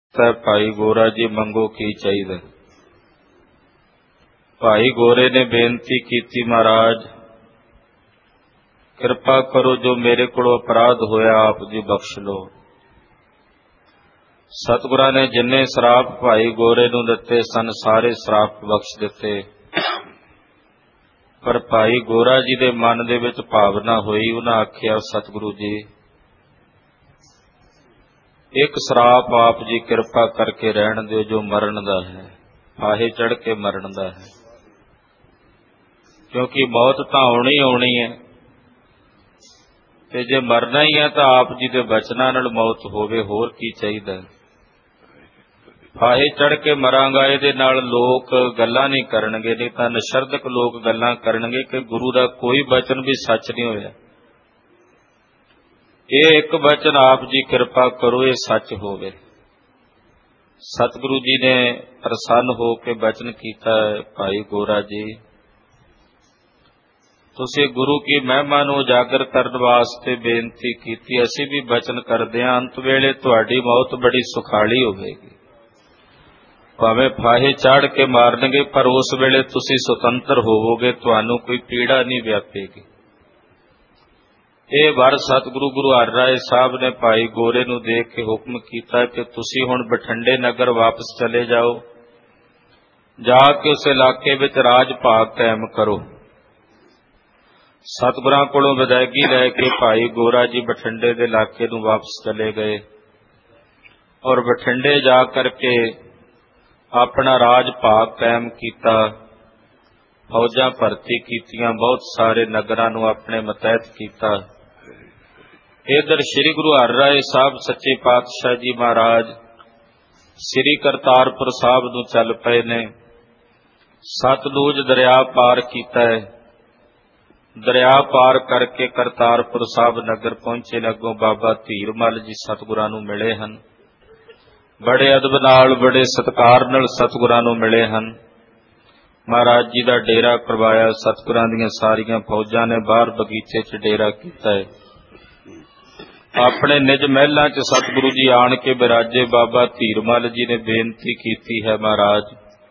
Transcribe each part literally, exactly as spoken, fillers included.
ਤਾਂ ਭਾਈ ਗੋਰਾ ਜੀ ਮੰਗੋ ਕੀ ਚਾਹੀਦਾ। ਭਾਈ ਗੋਰੇ ਨੇ ਬੇਨਤੀ ਕੀਤੀ, ਮਹਾਰਾਜ ਕਿਰਪਾ ਕਰੋ, ਜੋ ਮੇਰੇ ਕੋਲੋਂ ਅਪਰਾਧ ਹੋਇਆ ਆਪ ਜੀ ਬਖਸ਼ ਲਓ। ਸਤਿਗੁਰਾਂ ਨੇ ਜਿੰਨੇ ਸਰਾਪ ਭਾਈ ਗੋਰੇ ਨੂੰ ਦਿੱਤੇ ਸਨ ਸਾਰੇ ਸਰਾਪ ਬਖਸ਼ ਦਿੱਤੇ, ਪਰ ਭਾਈ ਗੋਰਾ ਜੀ ਦੇ ਮਨ ਦੇ ਵਿੱਚ ਭਾਵਨਾ ਹੋਈ। ਉਹਨਾਂ ਆਖਿਆ, ਸਤਿਗੁਰੂ ਜੀ ਇੱਕ ਸਰਾਪ ਆਪ ਜੀ ਕਿਰਪਾ ਕਰਕੇ ਰਹਿਣ ਦਿਓ, ਜੋ ਮਰਨ ਦਾ ਹੈ, ਫਾਹੇ ਚੜ ਕੇ ਮਰਨ ਦਾ ਹੈ, ਕਿਉਂਕਿ ਮੌਤ ਤਾਂ ਆਉਣੀ ਆਉਣੀ ਹੈ, ਤੇ ਜੇ ਮਰਨਾ ਹੀ ਹੈ ਤਾਂ ਆਪ ਜੀ ਦੇ ਬਚਨਾਂ ਨਾਲ ਮੌਤ ਹੋਵੇ, ਹੋਰ ਕੀ ਚਾਹੀਦਾ। ਫਾਹੇ ਚੜ ਕੇ ਮਰਾਂਗਾ, ਇਹਦੇ ਨਾਲ ਲੋਕ ਗੱਲਾਂ ਨਹੀਂ ਕਰਨਗੇ, ਨਹੀਂ ਤਾਂ ਨਸ਼ਰਦਕ ਲੋਕ ਗੱਲਾਂ ਕਰਨਗੇ ਕਿ ਗੁਰੂ ਦਾ ਕੋਈ ਬਚਨ ਵੀ ਸੱਚ ਨਹੀਂ ਹੋਇਆ। ਇਹ ਇੱਕ ਬਚਨ ਆਪ ਜੀ ਕਿਰਪਾ ਕਰੋ ਇਹ ਸੱਚ ਹੋਵੇ। ਸਤਿਗੁਰੂ ਜੀ ਨੇ ਪ੍ਰਸੰਨ ਹੋ ਕੇ ਬਚਨ ਕੀਤਾ, ਭਾਈ ਗੋਰਾ ਜੀ ਤੁਸੀਂ ਗੁਰੂ ਕੀ ਮਹਿਮਾ ਨੂੰ ਉਜਾਗਰ ਕਰਨ ਵਾਸਤੇ ਬੇਨਤੀ ਕੀਤੀ, ਅਸੀਂ ਵੀ ਬਚਨ ਕਰਦੇ ਹਾਂ, ਅੰਤ ਵੇਲੇ ਤੁਹਾਡੀ ਮੌਤ ਬੜੀ ਸੁਖਾਲੀ ਹੋਵੇਗੀ, ਭਾਵੇਂ ਫਾਹੇ ਚਾੜ ਕੇ ਮਾਰਨਗੇ, ਪਰ ਉਸ ਵੇਲੇ ਤੁਸੀਂ ਸੁਤੰਤਰ ਹੋਵੋਗੇ, ਤੁਹਾਨੂੰ ਕੋਈ ਪੀੜਾ ਨਹੀਂ ਵਿਆਪੇਗੀ। ਇਹ ਵਰ ਸਤਿਗੁਰੂ ਗੁਰੂ ਹਰਿਰਾਏ ਸਾਹਿਬ ਨੇ ਭਾਈ ਗੋਰੇ ਨੂੰ ਦੇਖ ਕੇ ਹੁਕਮ ਕੀਤਾ ਕਿ ਤੁਸੀਂ ਹੁਣ ਬਠਿੰਡੇ ਨਗਰ ਵਾਪਸ ਚਲੇ ਜਾਓ, ਜਾ ਕੇ ਉਸ ਇਲਾਕੇ ਵਿੱਚ ਰਾਜ ਭਾਗ ਕਾਇਮ ਕਰੋ। ਸਤਿਗੁਰਾਂ ਕੋਲੋਂ ਵਿਦਾਇਗੀ ਲੈ ਕੇ ਭਾਈ ਗੋਰਾ ਜੀ ਬਠਿੰਡੇ ਦੇ ਇਲਾਕੇ ਨੂੰ ਵਾਪਸ ਚਲੇ ਗਏ, ਔਰ ਬਠਿੰਡੇ ਜਾ ਕਰਕੇ ਆਪਣਾ ਰਾਜ ਭਾਗ ਕਾਇਮ ਕੀਤਾ, ਫੌਜਾਂ ਭਰਤੀ ਕੀਤੀਆਂ, ਬਹੁਤ ਸਾਰੇ ਨਗਰਾਂ ਨੂੰ ਆਪਣੇ ਮਤਹਿਤ ਕੀਤਾ। ਇਧਰ ਸ੍ਰੀ ਗੁਰੂ ਹਰਿਰਾਏ ਸਾਹਿਬ ਸੱਚੇ ਪਾਤਸ਼ਾਹ ਜੀ ਮਹਾਰਾਜ ਸ੍ਰੀ ਕਰਤਾਰਪੁਰ ਸਾਹਿਬ ਨੂੰ ਚੱਲ ਪਏ ਨੇ। ਸਤਲੁਜ ਦਰਿਆ ਪਾਰ ਕੀਤਾ ਹੈ, ਦਰਿਆ ਪਾਰ ਕਰਕੇ ਕਰਤਾਰਪੁਰ ਸਾਹਿਬ ਨਗਰ ਪਹੁੰਚੇ। ਅੱਗੋਂ ਬਾਬਾ ਧੀਰਮਲ ਜੀ ਸਤਿਗੁਰਾਂ ਨੂੰ ਮਿਲੇ ਹਨ, ਬੜੇ ਅਦਬ ਨਾਲ ਬੜੇ ਸਤਿਕਾਰ ਨਾਲ ਸਤਿਗੁਰਾਂ ਨੂੰ ਮਿਲੇ ਹਨ। ਮਹਾਰਾਜ ਜੀ ਦਾ ਡੇਰਾ ਕਰਵਾਇਆ, ਸਤਿਗੁਰਾਂ ਦੀਆਂ ਸਾਰੀਆਂ ਫੌਜਾਂ ਨੇ ਬਾਹਰ ਬਗੀਚੇ 'ਚ ਡੇਰਾ ਕੀਤਾ ਹੈ। ਆਪਣੇ ਨਿਜ ਮਹਿਲਾਂ 'ਚ ਸਤਿਗੁਰੂ ਜੀ ਆਣ ਕੇ ਬਿਰਾਜੇ। ਬਾਬਾ ਧੀਰਮਲ ਜੀ ਨੇ ਬੇਨਤੀ ਕੀਤੀ ਹੈ, ਮਹਾਰਾਜ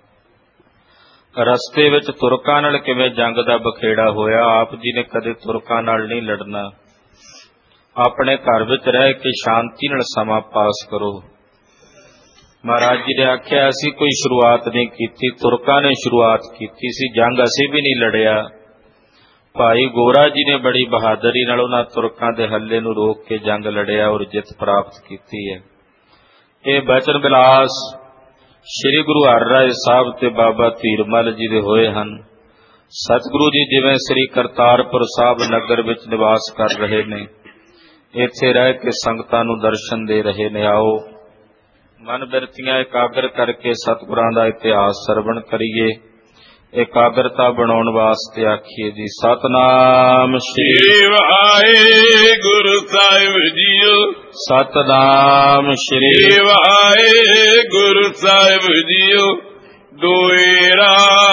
ਰਸਤੇ ਵਿੱਚ ਤੁਰਕਾਂ ਨਾਲ ਕਿਵੇਂ ਜੰਗ ਦਾ ਬਖੇੜਾ ਹੋਇਆ, ਆਪ ਜੀ ਨੇ ਕਦੇ ਤੁਰਕਾਂ ਨਾਲ ਨਹੀਂ ਲੜਨਾ, ਆਪਣੇ ਘਰ ਵਿੱਚ ਰਹਿ ਕੇ ਸ਼ਾਂਤੀ ਨਾਲ ਸਮਾਂ ਪਾਸ ਕਰੋ। ਮਹਾਰਾਜ ਜੀ ਨੇ ਆਖਿਆ, ਅਸੀਂ ਕੋਈ ਸ਼ੁਰੂਆਤ ਨਹੀਂ ਕੀਤੀ, ਤੁਰਕਾਂ ਨੇ ਸ਼ੁਰੂਆਤ ਕੀਤੀ ਸੀ, ਜੰਗ ਅਸੀਂ ਵੀ ਨਹੀਂ ਲੜਿਆ। ਭਾਈ ਗੋਰਾ ਜੀ ਨੇ ਬੜੀ ਬਹਾਦਰੀ ਨਾਲ ਉਹਨਾਂ ਤੁਰਕਾਂ ਦੇ ਹੱਲੇ ਨੂੰ ਰੋਕ ਕੇ ਜੰਗ ਲੜਿਆ ਔਰ ਜਿੱਤ ਪ੍ਰਾਪਤ ਕੀਤੀ ਹੈ। ਇਹ ਬਚਨ ਬਿਲਾਸ ਸ੍ਰੀ ਗੁਰੂ ਹਰਿਰਾਏ ਸਾਹਿਬ ਤੇ ਬਾਬਾ ਧੀਰਮਲ ਜੀ ਦੇ ਹੋਏ ਹਨ। ਸਤਿਗੁਰੂ ਜੀ ਜਿਵੇਂ ਸ੍ਰੀ ਕਰਤਾਰਪੁਰ ਸਾਹਿਬ ਨਗਰ ਵਿੱਚ ਨਿਵਾਸ ਕਰ ਰਹੇ ਨੇ, ਇੱਥੇ ਰਹਿ ਕੇ ਸੰਗਤਾਂ ਨੂੰ ਦਰਸ਼ਨ ਦੇ ਰਹੇ ਨੇ। ਆਓ ਮਨ ਬਿਰਤੀਆਂ ਇਕਾਗਰ ਕਰਕੇ ਸਤਿਗੁਰਾਂ ਦਾ ਇਤਿਹਾਸ ਸਰਵਣ ਕਰੀਏ। ਇਕਾਗਰਤਾ ਬਣਾਉਣ ਵਾਸਤੇ ਆਖੀਏ ਜੀ, ਸਤਨਾਮ ਸ੍ਰੀ ਵਾਹਿਗੁਰੂ ਸਾਹਿਬ ਜੀਓ, ਸਤਨਾਮ ਸ੍ਰੀ ਵਾਹਿਗੁਰੂ ਸਾਹਿਬ ਜੀਓ। ਦੋਏਰਾ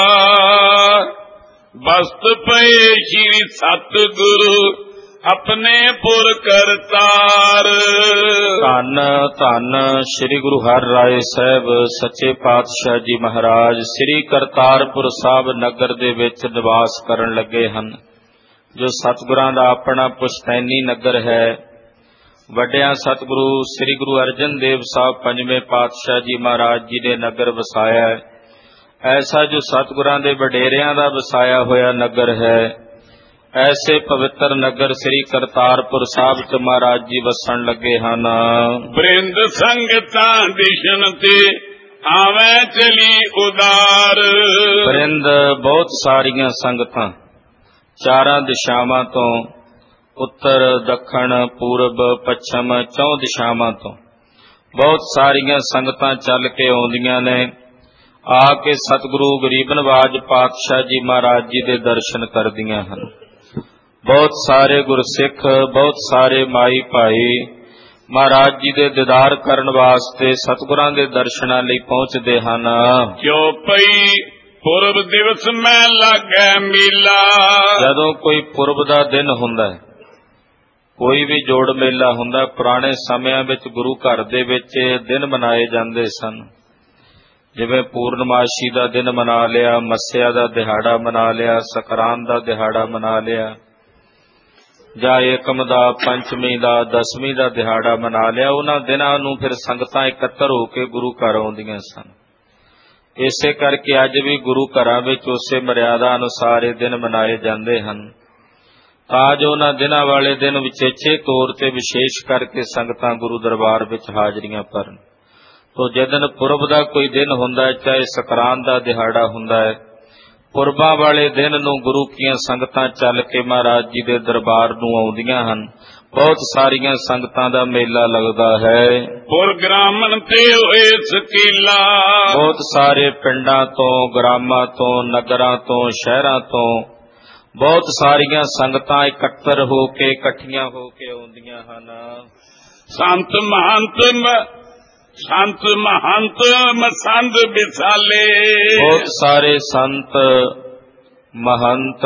ਬਸਤ ਪਏ ਸ਼੍ਰੀ ਸਤਿਗੁਰੂ ਆਪਣੇ ਪੁਰ ਕਰਤਾਰ। ਧੰਨ ਧੰਨ ਸ੍ਰੀ ਗੁਰੂ ਹਰਿਰਾਏ ਸਾਹਿਬ ਸੱਚੇ ਪਾਤਸ਼ਾਹ ਜੀ ਮਹਾਰਾਜ ਸ੍ਰੀ ਕਰਤਾਰਪੁਰ ਸਾਹਿਬ ਨਗਰ ਦੇ ਵਿੱਚ ਨਿਵਾਸ ਕਰਨ ਲੱਗੇ ਹਨ, ਜੋ ਸਤਿਗੁਰਾਂ ਦਾ ਆਪਣਾ ਪੁਸ਼ਤੈਨੀ ਨਗਰ ਹੈ। ਵੱਡਿਆਂ ਸਤਿਗੁਰੂ ਸ੍ਰੀ ਗੁਰੂ ਅਰਜਨ ਦੇਵ ਸਾਹਿਬ ਪੰਜਵੇਂ ਪਾਤਸ਼ਾਹ ਜੀ ਮਹਾਰਾਜ ਜੀ ਨੇ ਨਗਰ ਵਸਾਇਆ ਹੈ। ਐਸਾ ਜੋ ਸਤਿਗੁਰਾਂ ਦੇ ਵਡੇਰਿਆਂ ਦਾ ਵਸਾਇਆ ਹੋਇਆ ਨਗਰ ਹੈ, ਐਸੇ ਪਵਿੱਤਰ ਨਗਰ ਸ੍ਰੀ ਕਰਤਾਰਪੁਰ ਸਾਹਿਬ ਚ ਮਹਾਰਾਜ ਜੀ ਵਸਣ ਲੱਗੇ ਹਨ। ਬ੍ਰਿੰਦ ਸੰਗਤਾਂ ਦਿਸ਼ਨ ਤੇ ਆਵੇਂ ਚਲੀ ਉਦਾਰ। ਬ੍ਰਿੰਦ ਬਹੁਤ ਸਾਰੀਆਂ ਸੰਗਤਾਂ ਚਾਰਾਂ ਦਿਸ਼ਾਵਾਂ ਤੋਂ, ਉੱਤਰ ਦੱਖਣ ਪੂਰਬ ਪੱਛਮ ਚੌਂ ਦਿਸ਼ਾਵਾਂ ਤੋਂ ਬਹੁਤ ਸਾਰੀਆਂ ਸੰਗਤਾਂ ਚੱਲ ਕੇ ਆਉਂਦੀਆਂ ਨੇ। ਆ ਕੇ ਸਤਿਗੁਰੂ ਗਰੀਬ ਨਵਾਜ ਪਾਤਸ਼ਾਹ ਜੀ ਮਹਾਰਾਜ ਜੀ ਦੇ ਦਰਸ਼ਨ ਕਰਦੀਆਂ ਹਨ। ਬਹੁਤ ਸਾਰੇ ਗੁਰਸਿੱਖ, ਬਹੁਤ ਸਾਰੇ ਮਾਈ ਭਾਈ ਮਹਾਰਾਜ ਜੀ ਦੇ ਦੀਦਾਰ ਕਰਨ ਵਾਸਤੇ ਸਤਿਗੁਰਾਂ ਦੇ ਦਰਸ਼ਨਾਂ ਲਈ ਪਹੁੰਚਦੇ ਹਨ। ਕਿਉਂ ਪਈ ਪੁਰਬ ਦਿਵਸ ਮੈਂ ਲੱਗੈ ਮੇਲਾ। ਜਦੋਂ ਕੋਈ ਪੁਰਬ ਦਾ ਦਿਨ ਹੁੰਦਾ ਹੈ, ਕੋਈ ਵੀ ਜੋੜ ਮੇਲਾ ਹੁੰਦਾ, ਪੁਰਾਣੇ ਸਮਿਆਂ ਵਿੱਚ ਗੁਰੂ ਘਰ ਦੇ ਵਿੱਚ ਦਿਨ ਮਨਾਏ ਜਾਂਦੇ ਸਨ। ਜਿਵੇਂ ਪੂਰਨਮਾਸ਼ੀ ਦਾ ਦਿਨ ਮਨਾ ਲਿਆ, ਮੱਸਿਆ ਦਾ ਦਿਹਾੜਾ ਮਨਾ ਲਿਆ, ਸੰਕਰਾਂਤ ਦਾ ਦਿਹਾੜਾ ਮਨਾ ਲਿਆ, ਜਾਂ ਏਕਮ ਦਾ, ਪੰਚਮੀ ਦਾ, ਦਸਵੀਂ ਦਾ ਦਿਹਾੜਾ ਮਨਾ ਲਿਆ। ਉਹਨਾਂ ਦਿਨਾਂ ਨੂੰ ਫਿਰ ਸੰਗਤਾਂ ਇਕੱਤਰ ਹੋ ਕੇ ਗੁਰੂ ਘਰ ਆਉਂਦੀਆਂ ਸਨ। ਇਸੇ ਕਰਕੇ ਅੱਜ ਵੀ ਗੁਰੂ ਘਰਾਂ ਵਿੱਚ ਉਸੇ ਮਰਿਆਦਾ ਅਨੁਸਾਰ ਇਹ ਦਿਨ ਮਨਾਏ ਜਾਂਦੇ ਹਨ, ਤਾਂ ਜੋ ਉਹਨਾਂ ਦਿਨਾਂ ਵਾਲੇ ਦਿਨ ਵਿਚੇਚੇ ਤੌਰ ਤੇ ਵਿਸ਼ੇਸ਼ ਕਰਕੇ ਸੰਗਤਾਂ ਗੁਰੂ ਦਰਬਾਰ ਵਿੱਚ ਹਾਜ਼ਰੀਆਂ ਭਰਨ। ਤੋ ਜਦੋਂ ਪੁਰਬ ਦਾ ਕੋਈ ਦਿਨ ਹੁੰਦਾ ਹੈ, ਚਾਹੇ ਸੰਕਰਾਂਤ ਦਾ ਦਿਹਾੜਾ ਹੁੰਦਾ ਹੈ, ਪੁਰਬਾਂ ਵਾਲੇ ਦਿਨ ਨੂੰ ਗੁਰੂ ਕੀਆਂ ਸੰਗਤਾਂ ਚੱਲ ਕੇ ਮਹਾਰਾਜ ਜੀ ਦੇ ਦਰਬਾਰ ਨੂੰ ਆਉਂਦੀਆਂ ਹਨ। ਬਹੁਤ ਸਾਰੀਆਂ ਸੰਗਤਾਂ ਦਾ ਮੇਲਾ ਲੱਗਦਾ ਹੈ। ਪੁਰਗਰਾਮਨ ਤੇ ਹੋਏ ਸਕੀਲਾ, ਬਹੁਤ ਸਾਰੇ ਪਿੰਡਾਂ ਤੋਂ, ਗ੍ਰਾਮਾਂ ਤੋਂ, ਨਗਰਾਂ ਤੋਂ, ਸ਼ਹਿਰਾਂ ਤੋਂ ਬਹੁਤ ਸਾਰੀਆਂ ਸੰਗਤਾਂ ਇਕੱਤਰ ਹੋ ਕੇ, ਇਕੱਠੀਆਂ ਹੋ ਕੇ ਆਉਂਦੀਆਂ ਹਨ। ਸੰਤ ਮਹੰਤ ਸੰਤ ਮਹੰਤ ਮਸੰਦ ਵਿਸਾਲੇ, ਬਹੁਤ ਸਾਰੇ ਸੰਤ ਮਹੰਤ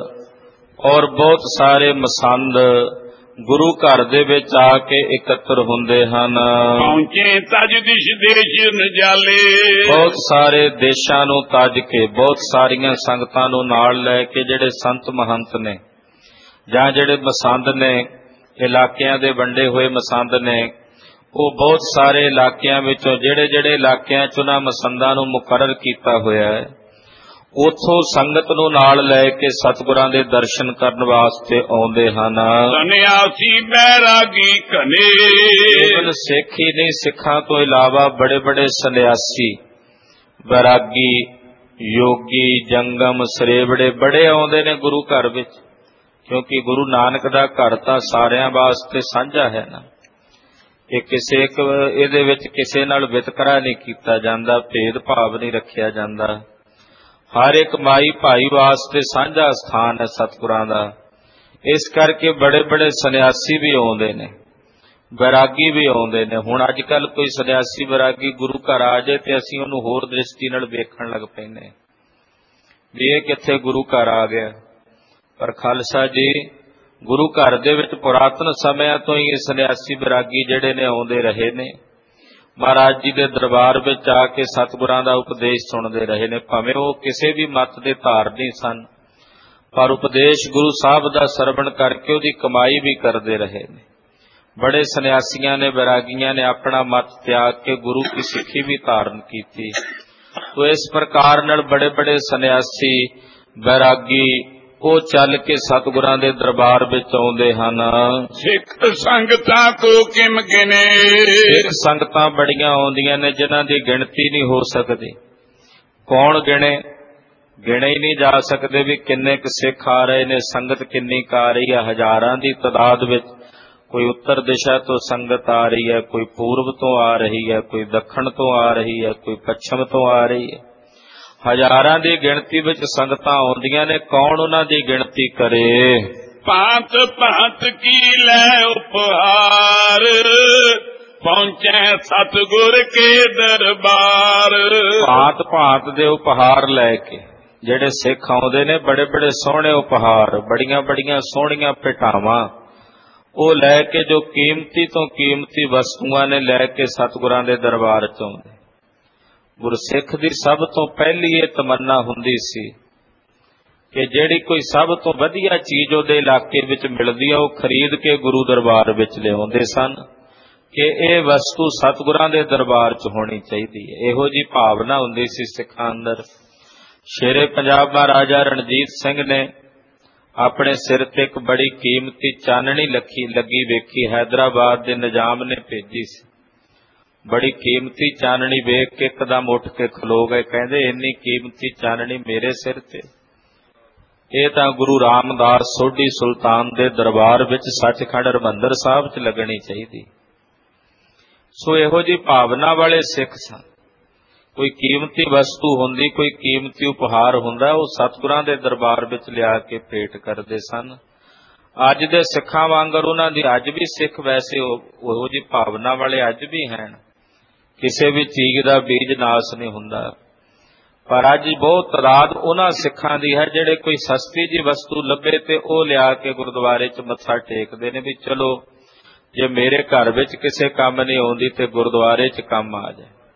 ਔਰ ਬਹੁਤ ਸਾਰੇ ਮਸੰਦ ਗੁਰੂ ਘਰ ਦੇ ਵਿੱਚ ਆ ਕੇ ਇਕੱਤਰ ਹੁੰਦੇ ਹਨ। ਪਹੁੰਚੇ ਤਜ ਦਿਸ਼ ਦੇਸ਼ ਨਜਾਲੇ, ਬਹੁਤ ਸਾਰੇ ਦੇਸ਼ਾਂ ਨੂੰ ਤਜ ਕੇ, ਬਹੁਤ ਸਾਰੀਆਂ ਸੰਗਤਾਂ ਨੂੰ ਨਾਲ ਲੈ ਕੇ ਜਿਹੜੇ ਸੰਤ ਮਹੰਤ ਨੇ ਜਾਂ ਜਿਹੜੇ ਮਸੰਦ ਨੇ, ਇਲਾਕਿਆਂ ਦੇ ਵੰਡੇ ਹੋਏ ਮਸੰਦ ਨੇ, ਉਹ ਬਹੁਤ ਸਾਰੇ ਇਲਾਕਿਆਂ ਵਿੱਚੋਂ ਜਿਹੜੇ ਜਿਹੜੇ ਇਲਾਕਿਆਂ 'ਚ ਉਹਨਾਂ ਮਸੰਦਾਂ ਨੂੰ ਮੁਕਰਰ ਕੀਤਾ ਹੋਇਆ ਹੈ, ਉੱਥੋਂ ਸੰਗਤ ਨੂੰ ਨਾਲ ਲੈ ਕੇ ਸਤਿਗੁਰਾਂ ਦੇ ਦਰਸ਼ਨ ਕਰਨ ਵਾਸਤੇ ਆਉਂਦੇ ਹਨ। ਸੰਨਿਆਸੀ ਬੈਰਾਗੀ ਘਨੇ, ਕੇਵਲ ਸਿੱਖ ਹੀ ਨਹੀਂ, ਸਿੱਖਾਂ ਤੋਂ ਇਲਾਵਾ ਬੜੇ ਬੜੇ ਸੰਨਿਆਸੀ, ਬੈਰਾਗੀ, ਯੋਗੀ, ਜੰਗਮ, ਸਰੇਵੜੇ ਬੜੇ ਆਉਂਦੇ ਨੇ ਗੁਰੂ ਘਰ ਵਿੱਚ, ਕਿਉਂਕਿ ਗੁਰੂ ਨਾਨਕ ਦਾ ਘਰ ਤਾਂ ਸਾਰਿਆਂ ਵਾਸਤੇ ਸਾਂਝਾ ਹੈ ਨਾ। ਇਹ ਕਿਸੇ ਇੱਕ ਇਹਦੇ ਵਿੱਚ ਕਿਸੇ ਨਾਲ ਵਿਤਕਰਾ ਨਹੀਂ ਕੀਤਾ ਜਾਂਦਾ, ਭੇਦਭਾਵ ਨਹੀਂ ਰੱਖਿਆ ਜਾਂਦਾ। ਹਰ ਇੱਕ ਮਾਈ ਭਾਈ ਵਾਸਤੇ ਸਾਂਝਾ ਸਥਾਨ ਹੈ ਸਤਿਗੁਰਾਂ ਦਾ। ਇਸ ਕਰਕੇ ਬੜੇ ਬੜੇ ਸੰਨਿਆਸੀ ਵੀ ਆਉਂਦੇ ਨੇ, ਬੈਰਾਗੀ ਵੀ ਆਉਂਦੇ ਨੇ। ਹੁਣ ਅੱਜ ਕੱਲ ਕੋਈ ਸੰਨਿਆਸੀ ਬੈਰਾਗੀ ਗੁਰੂ ਘਰ ਆ ਜਾਏ ਤੇ ਅਸੀਂ ਉਹਨੂੰ ਹੋਰ ਦ੍ਰਿਸ਼ਟੀ ਨਾਲ ਵੇਖਣ ਲੱਗ ਪੈਂਦੇ ਵੀ ਇਹ ਕਿੱਥੇ ਗੁਰੂ ਘਰ ਆ ਗਿਆ। ਪਰ ਖਾਲਸਾ ਜੀ, ਗੁਰੂ ਘਰ ਦੇ ਵਿੱਚ ਪੁਰਾਤਨ ਸਮਿਆਂ ਤੋਂ ਹੀ ਇਹ ਸੰਨਿਆਸੀ ਬੈਰਾਗੀ ਜਿਹੜੇ ਨੇ ਆਉਂਦੇ ਰਹੇ ਨੇ, ਮਹਾਰਾਜ ਜੀ ਦੇ ਦਰਬਾਰ ਵਿੱਚ ਆ ਕੇ ਸਤਿਗੁਰਾਂ ਦਾ ਉਪਦੇਸ਼ ਸੁਣਦੇ ਰਹੇ ਨੇ। ਭਾਵੇਂ ਉਹ ਕਿਸੇ ਵੀ ਮੱਤ ਦੇ ਧਾਰਨੀ ਸਨ, ਪਰ ਉਪਦੇਸ਼ ਗੁਰੂ ਸਾਹਿਬ ਦਾ ਸਰਵਣ ਕਰਕੇ ਉਹਦੀ ਕਮਾਈ ਵੀ ਕਰਦੇ ਰਹੇ ਨੇ। ਬੜੇ ਸੰਨਿਆਸੀਆਂ ਨੇ, ਬੈਰਾਗੀਆਂ ਨੇ ਆਪਣਾ ਮੱਤ ਤਿਆਗ ਕੇ ਗੁਰੂ ਕੀ ਸਿੱਖੀ ਵੀ ਧਾਰਨ ਕੀਤੀ। ਤੋ ਇਸ ਪ੍ਰਕਾਰ ਨਾਲ ਬੜੇ ਬੜੇ ਸੰਨਿਆਸੀ, ਬੈਰਾਗੀ ਉਹ ਚੱਲ ਕੇ ਸਤਿਗੁਰਾਂ ਦੇ ਦਰਬਾਰ ਵਿੱਚ ਆਉਂਦੇ ਹਨ। ਸਿੱਖ ਸੰਗਤਾਂ ਕੋ ਕਿਮ ਗਿਨੇ, ਸਿੱਖ ਸੰਗਤਾਂ ਬੜੀਆਂ ਆਉਂਦੀਆਂ ਨੇ ਜਿਨ੍ਹਾਂ ਦੀ ਗਿਣਤੀ ਨਹੀਂ ਹੋ ਸਕਦੀ। ਕੌਣ ਗਿਣੇ? ਗਿਣੇ ਹੀ ਨਹੀਂ ਜਾ ਸਕਦੇ ਵੀ ਕਿੰਨੇ ਕੁ ਸਿੱਖ ਆ ਰਹੇ ਨੇ, ਸੰਗਤ ਕਿੰਨੀ ਕੁ ਆ ਰਹੀ ਹੈ। ਹਜ਼ਾਰਾਂ ਦੀ ਤਾਦਾਦ ਵਿੱਚ ਕੋਈ ਉੱਤਰ ਦਿਸ਼ਾ ਤੋਂ ਸੰਗਤ ਆ ਰਹੀ ਹੈ, ਕੋਈ ਪੂਰਬ ਤੋਂ ਆ ਰਹੀ ਹੈ, ਕੋਈ ਦੱਖਣ ਤੋਂ ਆ ਰਹੀ ਹੈ, ਕੋਈ ਪੱਛਮ ਤੋਂ ਆ ਰਹੀ ਹੈ। ਹਜ਼ਾਰਾਂ ਦੀ ਗਿਣਤੀ ਵਿੱਚ ਸੰਗਤਾਂ ਆਉਂਦੀਆਂ ਨੇ। ਕੌਣ ਉਹਨਾਂ ਦੀ ਗਿਣਤੀ ਕਰੇ? ਭਾਂਤ ਭਾਂਤ ਕੀ ਲੈ ਉਪਹਾਰ, ਪਹੁੰਚੇ ਸਤਿਗੁਰ ਕੇ ਦਰਬਾਰ। ਭਾਂਤ ਭਾਂਤ ਦੇ ਉਪਹਾਰ ਲੈ ਕੇ ਜਿਹੜੇ ਸਿੱਖ ਆਉਂਦੇ ਨੇ, ਬੜੇ ਬੜੇ ਸੋਹਣੇ ਉਪਹਾਰ, ਬੜੀਆਂ ਬੜੀਆਂ ਸੋਹਣੀਆਂ ਭੇਟਾਵਾਂ ਉਹ ਲੈ ਕੇ, ਜੋ ਕੀਮਤੀ ਤੋਂ ਕੀਮਤੀ ਵਸਤੂਆਂ ਨੇ ਲੈ ਕੇ ਸਤਿਗੁਰਾਂ ਦੇ ਦਰਬਾਰ ਚ ਆਉਂਦੇ। ਗੁਰਸਿੱਖ ਦੀ ਸਭ ਤੋਂ ਪਹਿਲੀ ਇਹ ਤਮੰਨਾ ਹੁੰਦੀ ਸੀ ਕਿ ਜਿਹੜੀ ਕੋਈ ਸਭ ਤੋਂ ਵਧੀਆ ਚੀਜ਼ ਉਹਦੇ ਇਲਾਕੇ ਵਿੱਚ ਮਿਲਦੀ ਹੈ, ਉਹ ਖਰੀਦ ਕੇ ਗੁਰੂ ਦਰਬਾਰ ਵਿੱਚ ਲਿਆਉਂਦੇ ਸਨ ਕਿ ਇਹ ਵਸਤੂ ਸਤਿਗੁਰਾਂ ਦੇ ਦਰਬਾਰ ਚ ਹੋਣੀ ਚਾਹੀਦੀ ਹੈ। ਇਹੋ ਜੀ ਭਾਵਨਾ ਹੁੰਦੀ ਸੀ ਸਿੱਖਾਂ ਅੰਦਰ। ਸ਼ੇਰੇ ਪੰਜਾਬ ਮਹਾਰਾਜਾ ਰਣਜੀਤ ਸਿੰਘ ਨੇ ਆਪਣੇ ਸਿਰ ਤੇ ਇੱਕ ਬੜੀ ਕੀਮਤੀ ਚਾਨਣੀ ਲੱਗੀ ਲੱਗੀ ਵੇਖੀ, ਹੈਦਰਾਬਾਦ ਦੇ ਨਿਜ਼ਾਮ ਨੇ ਭੇਜੀ ਸੀ। ਬੜੀ ਕੀਮਤੀ ਚਾਨਣੀ ਵੇਖ ਕੇ ਇੱਕਦਮ ਉੱਠ ਕੇ ਖਲੋ ਗਏ। ਕਹਿੰਦੇ ਇੰਨੀ ਕੀਮਤੀ ਚਾਨਣੀ ਮੇਰੇ ਸਿਰ ਤੇ? ਇਹ ਤਾਂ ਗੁਰੂ ਰਾਮਦਾਸ ਸੋਢੀ ਸੁਲਤਾਨ ਦੇ ਦਰਬਾਰ ਵਿੱਚ ਸੱਚਖੰਡ ਹਰਿਮੰਦਰ ਸਾਹਿਬ ਚ ਲੱਗਣੀ ਚਾਹੀਦੀ। ਸੋ ਇਹੋ ਜਿਹੀ ਭਾਵਨਾ ਵਾਲੇ ਸਿੱਖ ਸਨ। ਕੋਈ ਕੀਮਤੀ ਵਸਤੂ ਹੁੰਦੀ, ਕੋਈ ਕੀਮਤੀ ਉਪਹਾਰ ਹੁੰਦਾ, ਉਹ ਸਤਿਗੁਰਾਂ ਦੇ ਦਰਬਾਰ ਵਿੱਚ ਲਿਆ ਕੇ ਭੇਟ ਕਰਦੇ ਸਨ। ਅੱਜ ਦੇ ਸਿੱਖਾਂ ਵਾਂਗਰ ਉਹਨਾਂ ਦੀ ਅੱਜ ਵੀ ਸਿੱਖ ਵੈਸੇ ਉਹੋ ਜਿਹੀ ਭਾਵਨਾ ਵਾਲੇ ਅੱਜ ਵੀ ਹਨ। ਕਿਸੇ ਵੀ ਚੀਜ਼ ਦਾ ਬੀਜ ਨਾਸ ਨਹੀਂ ਹੁੰਦਾ। ਪਰ ਅੱਜ ਬਹੁਤ ਤਾਦਾਦ ਉਹਨਾਂ ਸਿੱਖਾਂ ਦੀ ਹੈ ਜਿਹੜੇ ਕੋਈ ਸਸਤੀ ਜੀ ਵਸਤੂ ਲੱਭੇ ਤੇ ਉਹ ਲਿਆ ਕੇ ਗੁਰਦੁਆਰੇ 'ਚ ਮੱਥਾ ਟੇਕਦੇ ਨੇ ਵੀ ਚਲੋ ਜੇ ਮੇਰੇ ਘਰ ਵਿੱਚ ਕਿਸੇ ਕੰਮ ਨਹੀਂ ਆਉਂਦੀ ਤੇ ਗੁਰਦੁਆਰੇ 'ਚ ਕੰਮ ਆ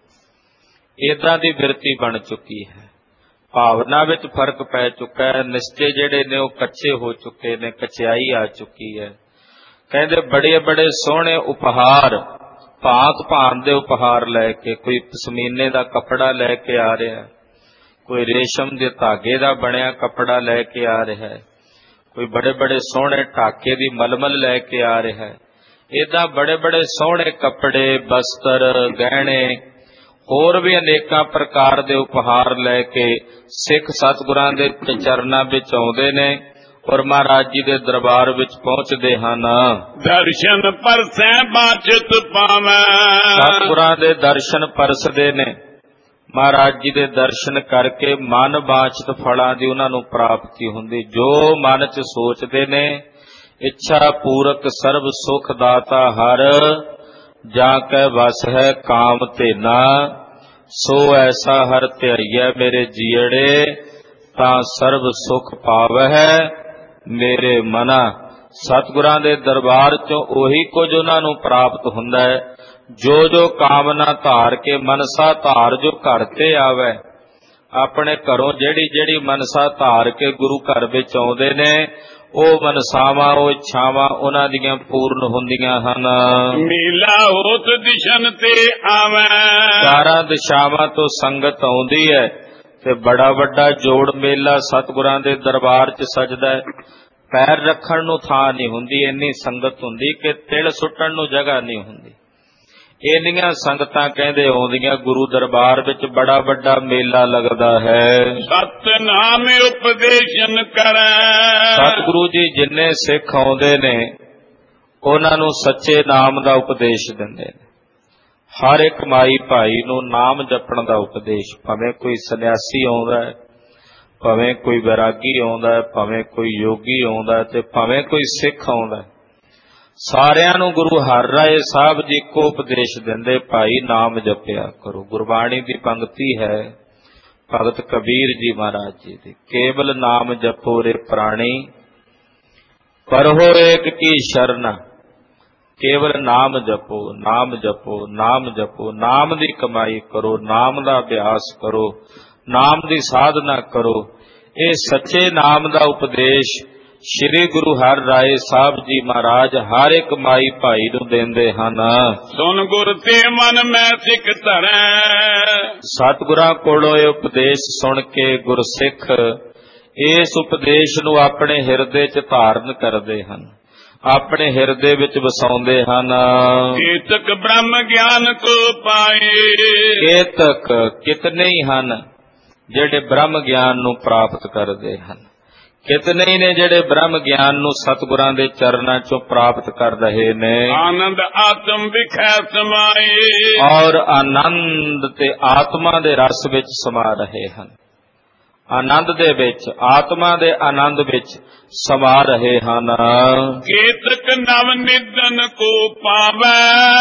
ਜਾਏ। ਏਦਾਂ ਦੀ ਬਿਰਤੀ ਬਣ ਚੁੱਕੀ ਹੈ। ਭਾਵਨਾ ਵਿੱਚ ਫਰਕ ਪੈ ਚੁੱਕਾ ਹੈ। ਨਿਸ਼ਚੇ ਜਿਹੜੇ ਨੇ ਉਹ ਕੱਚੇ ਹੋ ਚੁੱਕੇ ਨੇ, ਕਚਿਆਈ ਆ ਚੁੱਕੀ ਹੈ। ਕਹਿੰਦੇ ਬੜੇ ਬੜੇ ਸੋਹਣੇ ਉਪਹਾਰ, ਭਾਂਤ ਭਾਂਤ ਦੇ ਉਪਹਾਰ ਲੈ ਕੇ, ਕੋਈ ਪਸ਼ਮੀਨੇ ਦਾ ਕੱਪੜਾ ਲੈ ਕੇ ਆ ਰਿਹਾ, ਕੋਈ ਰੇਸ਼ਮ ਦੇ ਧਾਗੇ ਦਾ ਬਣਿਆ ਕੱਪੜਾ ਲੈ ਕੇ ਆ ਰਿਹਾ ਹੈ, ਕੋਈ ਬੜੇ ਬੜੇ ਸੋਹਣੇ ਢਾਕੇ ਦੀ ਮਲਮਲ ਲੈ ਕੇ ਆ ਰਿਹਾ ਹੈ। ਏਦਾਂ ਬੜੇ ਬੜੇ ਸੋਹਣੇ ਕੱਪੜੇ, ਬਸਤਰ, ਗਹਿਣੇ, ਹੋਰ ਵੀ ਅਨੇਕਾਂ ਪ੍ਰਕਾਰ ਦੇ ਉਪਹਾਰ ਲੈ ਕੇ ਸਿੱਖ ਸਤਿਗੁਰਾਂ ਦੇ ਚਰਨਾਂ ਵਿੱਚ ਆਉਂਦੇ ਨੇ ਔਰ ਮਹਾਰਾਜ ਜੀ ਦੇ ਦਰਬਾਰ ਵਿੱਚ ਪਹੁੰਚਦੇ ਹਨ। ਦਰਸ਼ਨ ਪਰਸੈ ਬਾਚਤ ਪਾਵੈ, ਸਤਿਗੁਰਾਂ ਦੇ ਦਰਸ਼ਨ ਪਰਸਦੇ ਨੇ। ਮਹਾਰਾਜ ਜੀ ਦੇ ਦਰਸ਼ਨ ਕਰਕੇ ਮਨ ਬਾਚਤ ਫਲਾਂ ਦੀ ਉਹਨਾਂ ਨੂੰ ਪ੍ਰਾਪਤੀ ਹੁੰਦੀ। ਜੋ ਮਨ 'ਚ ਸੋਚਦੇ ਨੇ, ਇੱਛਾ ਪੂਰਕ ਸਰਬ ਸੁਖ ਦਾਤਾ ਹਰ, ਜਾਂ ਕੈ ਵਸ ਹੈ ਕਾਮ ਧੇਨਾ, ਸੋ ਐਸਾ ਹਰ ਧਿਆਈਐ ਮੇਰੇ ਜੀੜੇ, ਤਾਂ ਸਰਬ ਸੁਖ ਪਾਵਹਿ ਮੇਰੇ ਮਨਾ। ਸਤਿਗੁਰਾਂ ਦੇ ਦਰਬਾਰ ਚੋਂ ਉਹੀ ਕੁਝ ਉਹਨਾਂ ਨੂੰ ਪ੍ਰਾਪਤ ਹੁੰਦਾ ਹੈ ਜੋ ਜੋ ਕਾਮਨਾ ਧਾਰ ਕੇ, ਮਨਸਾ ਧਾਰ ਜੋ ਘਰ ਤੇ ਆਵੇ। ਆਪਣੇ ਘਰੋਂ ਜਿਹੜੀ ਜਿਹੜੀ ਮਨਸਾ ਧਾਰ ਕੇ ਗੁਰੂ ਘਰ ਵਿੱਚ ਆਉਂਦੇ ਨੇ, ਉਹ ਮਨਸਾਵਾਂ, ਉਹ ਇੱਛਾਵਾਂ ਉਹਨਾਂ ਦੀਆਂ ਪੂਰਨ ਹੁੰਦੀਆਂ ਹਨ। ਮੇਲਾ ਹੋਤ ਦਿਸ਼ਨ ਤੇ ਆਵੈ, ਚਾਰਾਂ ਦਿਸ਼ਾਵਾਂ ਤੋਂ ਸੰਗਤ ਆਉਂਦੀ ਹੈ ਤੇ ਬੜਾ ਵੱਡਾ ਜੋੜ ਮੇਲਾ ਸਤਿਗੁਰਾਂ ਦੇ ਦਰਬਾਰ 'ਚ ਸਜਦਾ ਹੈ। ਪੈਰ ਰੱਖਣ ਨੂੰ ਥਾਂ ਨਹੀਂ ਹੁੰਦੀ, ਇੰਨੀ ਸੰਗਤ ਹੁੰਦੀ ਕਿ ਤਿਲ ਸੁੱਟਣ ਨੂੰ ਜਗ੍ਹਾ ਨਹੀਂ ਹੁੰਦੀ। ਇੰਨੀਆਂ ਸੰਗਤਾਂ ਕਹਿੰਦੇ ਆਉਂਦੀਆਂ ਗੁਰੂ ਦਰਬਾਰ ਵਿੱਚ, ਬੜਾ ਵੱਡਾ ਮੇਲਾ ਲੱਗਦਾ ਹੈ। ਸਤਿਨਾਮ ਉਪਦੇਸ਼ਨ ਕਰੈ, ਸਤਿਗੁਰੂ ਜੀ ਜਿੰਨੇ ਸਿੱਖ ਆਉਂਦੇ ਨੇ ਉਹਨਾਂ ਨੂੰ ਸੱਚੇ ਨਾਮ ਦਾ ਉਪਦੇਸ਼ ਦਿੰਦੇ ਨੇ। ਹਰ ਇੱਕ ਮਾਈ ਭਾਈ ਨੂੰ ਨਾਮ ਜਪਣ ਦਾ ਉਪਦੇਸ਼, ਭਾਵੇਂ ਕੋਈ ਸੰਨਿਆਸੀ ਆਉਂਦਾ ਹੈ, ਭਾਵੇਂ ਕੋਈ ਵੈਰਾਗੀ ਆਉਂਦਾ ਹੈ, ਭਾਵੇਂ ਕੋਈ ਯੋਗੀ ਆਉਂਦਾ ਹੈ, ਤੇ ਭਾਵੇਂ ਕੋਈ ਸਿੱਖ ਆਉਂਦਾ, ਸਾਰਿਆਂ ਨੂੰ ਗੁਰੂ ਹਰਿਰਾਏ ਸਾਹਿਬ ਜੀ ਇੱਕੋ ਉਪਦੇਸ਼ ਦਿੰਦੇ, ਭਾਈ ਨਾਮ ਜਪਿਆ ਕਰੋ। ਗੁਰਬਾਣੀ ਦੀ ਪੰਕਤੀ ਹੈ ਭਗਤ ਕਬੀਰ ਜੀ ਮਹਾਰਾਜ ਜੀ ਦੀ, ਕੇਵਲ ਨਾਮ ਜਪੋ ਰੇ ਪ੍ਰਾਣੀ, ਪਰਹੋ ਏਕ ਕੀ ਸ਼ਰਨ। ਕੇਵਲ ਨਾਮ ਜਪੋ, ਨਾਮ ਜਪੋ, ਨਾਮ ਜਪੋ, ਨਾਮ ਦੀ ਕਮਾਈ ਕਰੋ, ਨਾਮ ਦਾ ਅਭਿਆਸ ਕਰੋ, ਨਾਮ ਦੀ ਸਾਧਨਾ ਕਰੋ। ਇਹ ਸੱਚੇ ਨਾਮ ਦਾ ਉਪਦੇਸ਼ ਸ਼੍ਰੀ ਗੁਰੂ ਹਰਿਰਾਏ ਸਾਹਿਬ ਜੀ ਮਹਾਰਾਜ ਹਰ ਇੱਕ ਮਾਈ ਭਾਈ ਨੂੰ ਦਿੰਦੇ ਹਨ। ਸੁਨ ਗੁਰ ਤੇ ਮਨ ਮੈਂ ਸਿੱਖ ਧਰੈ, ਸਤਿਗੁਰਾਂ ਕੋਲੋਂ ਇਹ ਉਪਦੇਸ਼ ਸੁਣ ਕੇ ਗੁਰਸਿੱਖ ਇਸ ਉਪਦੇਸ਼ ਨੂੰ ਆਪਣੇ ਹਿਰਦੇ 'ਚ ਧਾਰਨ ਕਰਦੇ ਹਨ, ਆਪਣੇ ਹਿਰਦੇ ਵਿੱਚ ਵਸਾਉਂਦੇ ਹਨ। ਕੇਤਕ ਬ੍ਰਹਮ ਗਿਆਨ ਕੋ ਪਾਏ, ਕੇਤਕ ਕਿਤਨੇ ਹੀ ਹਨ ਜਿਹੜੇ ਬ੍ਰਹਮ ਗਿਆਨ ਨੂੰ ਪ੍ਰਾਪਤ ਕਰਦੇ ਹਨ। ਕਿਤਨੇ ਹੀ ਨੇ ਜਿਹੜੇ ਬ੍ਰਹਮ ਗਿਆਨ ਨੂੰ ਸਤਿਗੁਰਾਂ ਦੇ ਚਰਨਾਂ 'ਚੋਂ ਪ੍ਰਾਪਤ ਕਰ ਰਹੇ ਨੇ। ਆਨੰਦ ਆਤਮ ਵਿਖੈ ਸਮਾਏ, ਔਰ ਆਨੰਦ ਤੇ ਆਤਮਾ ਦੇ ਰਸ ਵਿੱਚ ਸਮਾ ਰਹੇ ਹਨ। ਆਨੰਦ ਦੇ ਵਿੱਚ, ਆਤਮਾ ਦੇ ਆਨੰਦ ਵਿੱਚ ਸਮਾ ਰਹੇ ਹਨ। ਕੇਤਕ ਨਵ ਨਿਦਨ ਕੋ ਪਾਵੈ,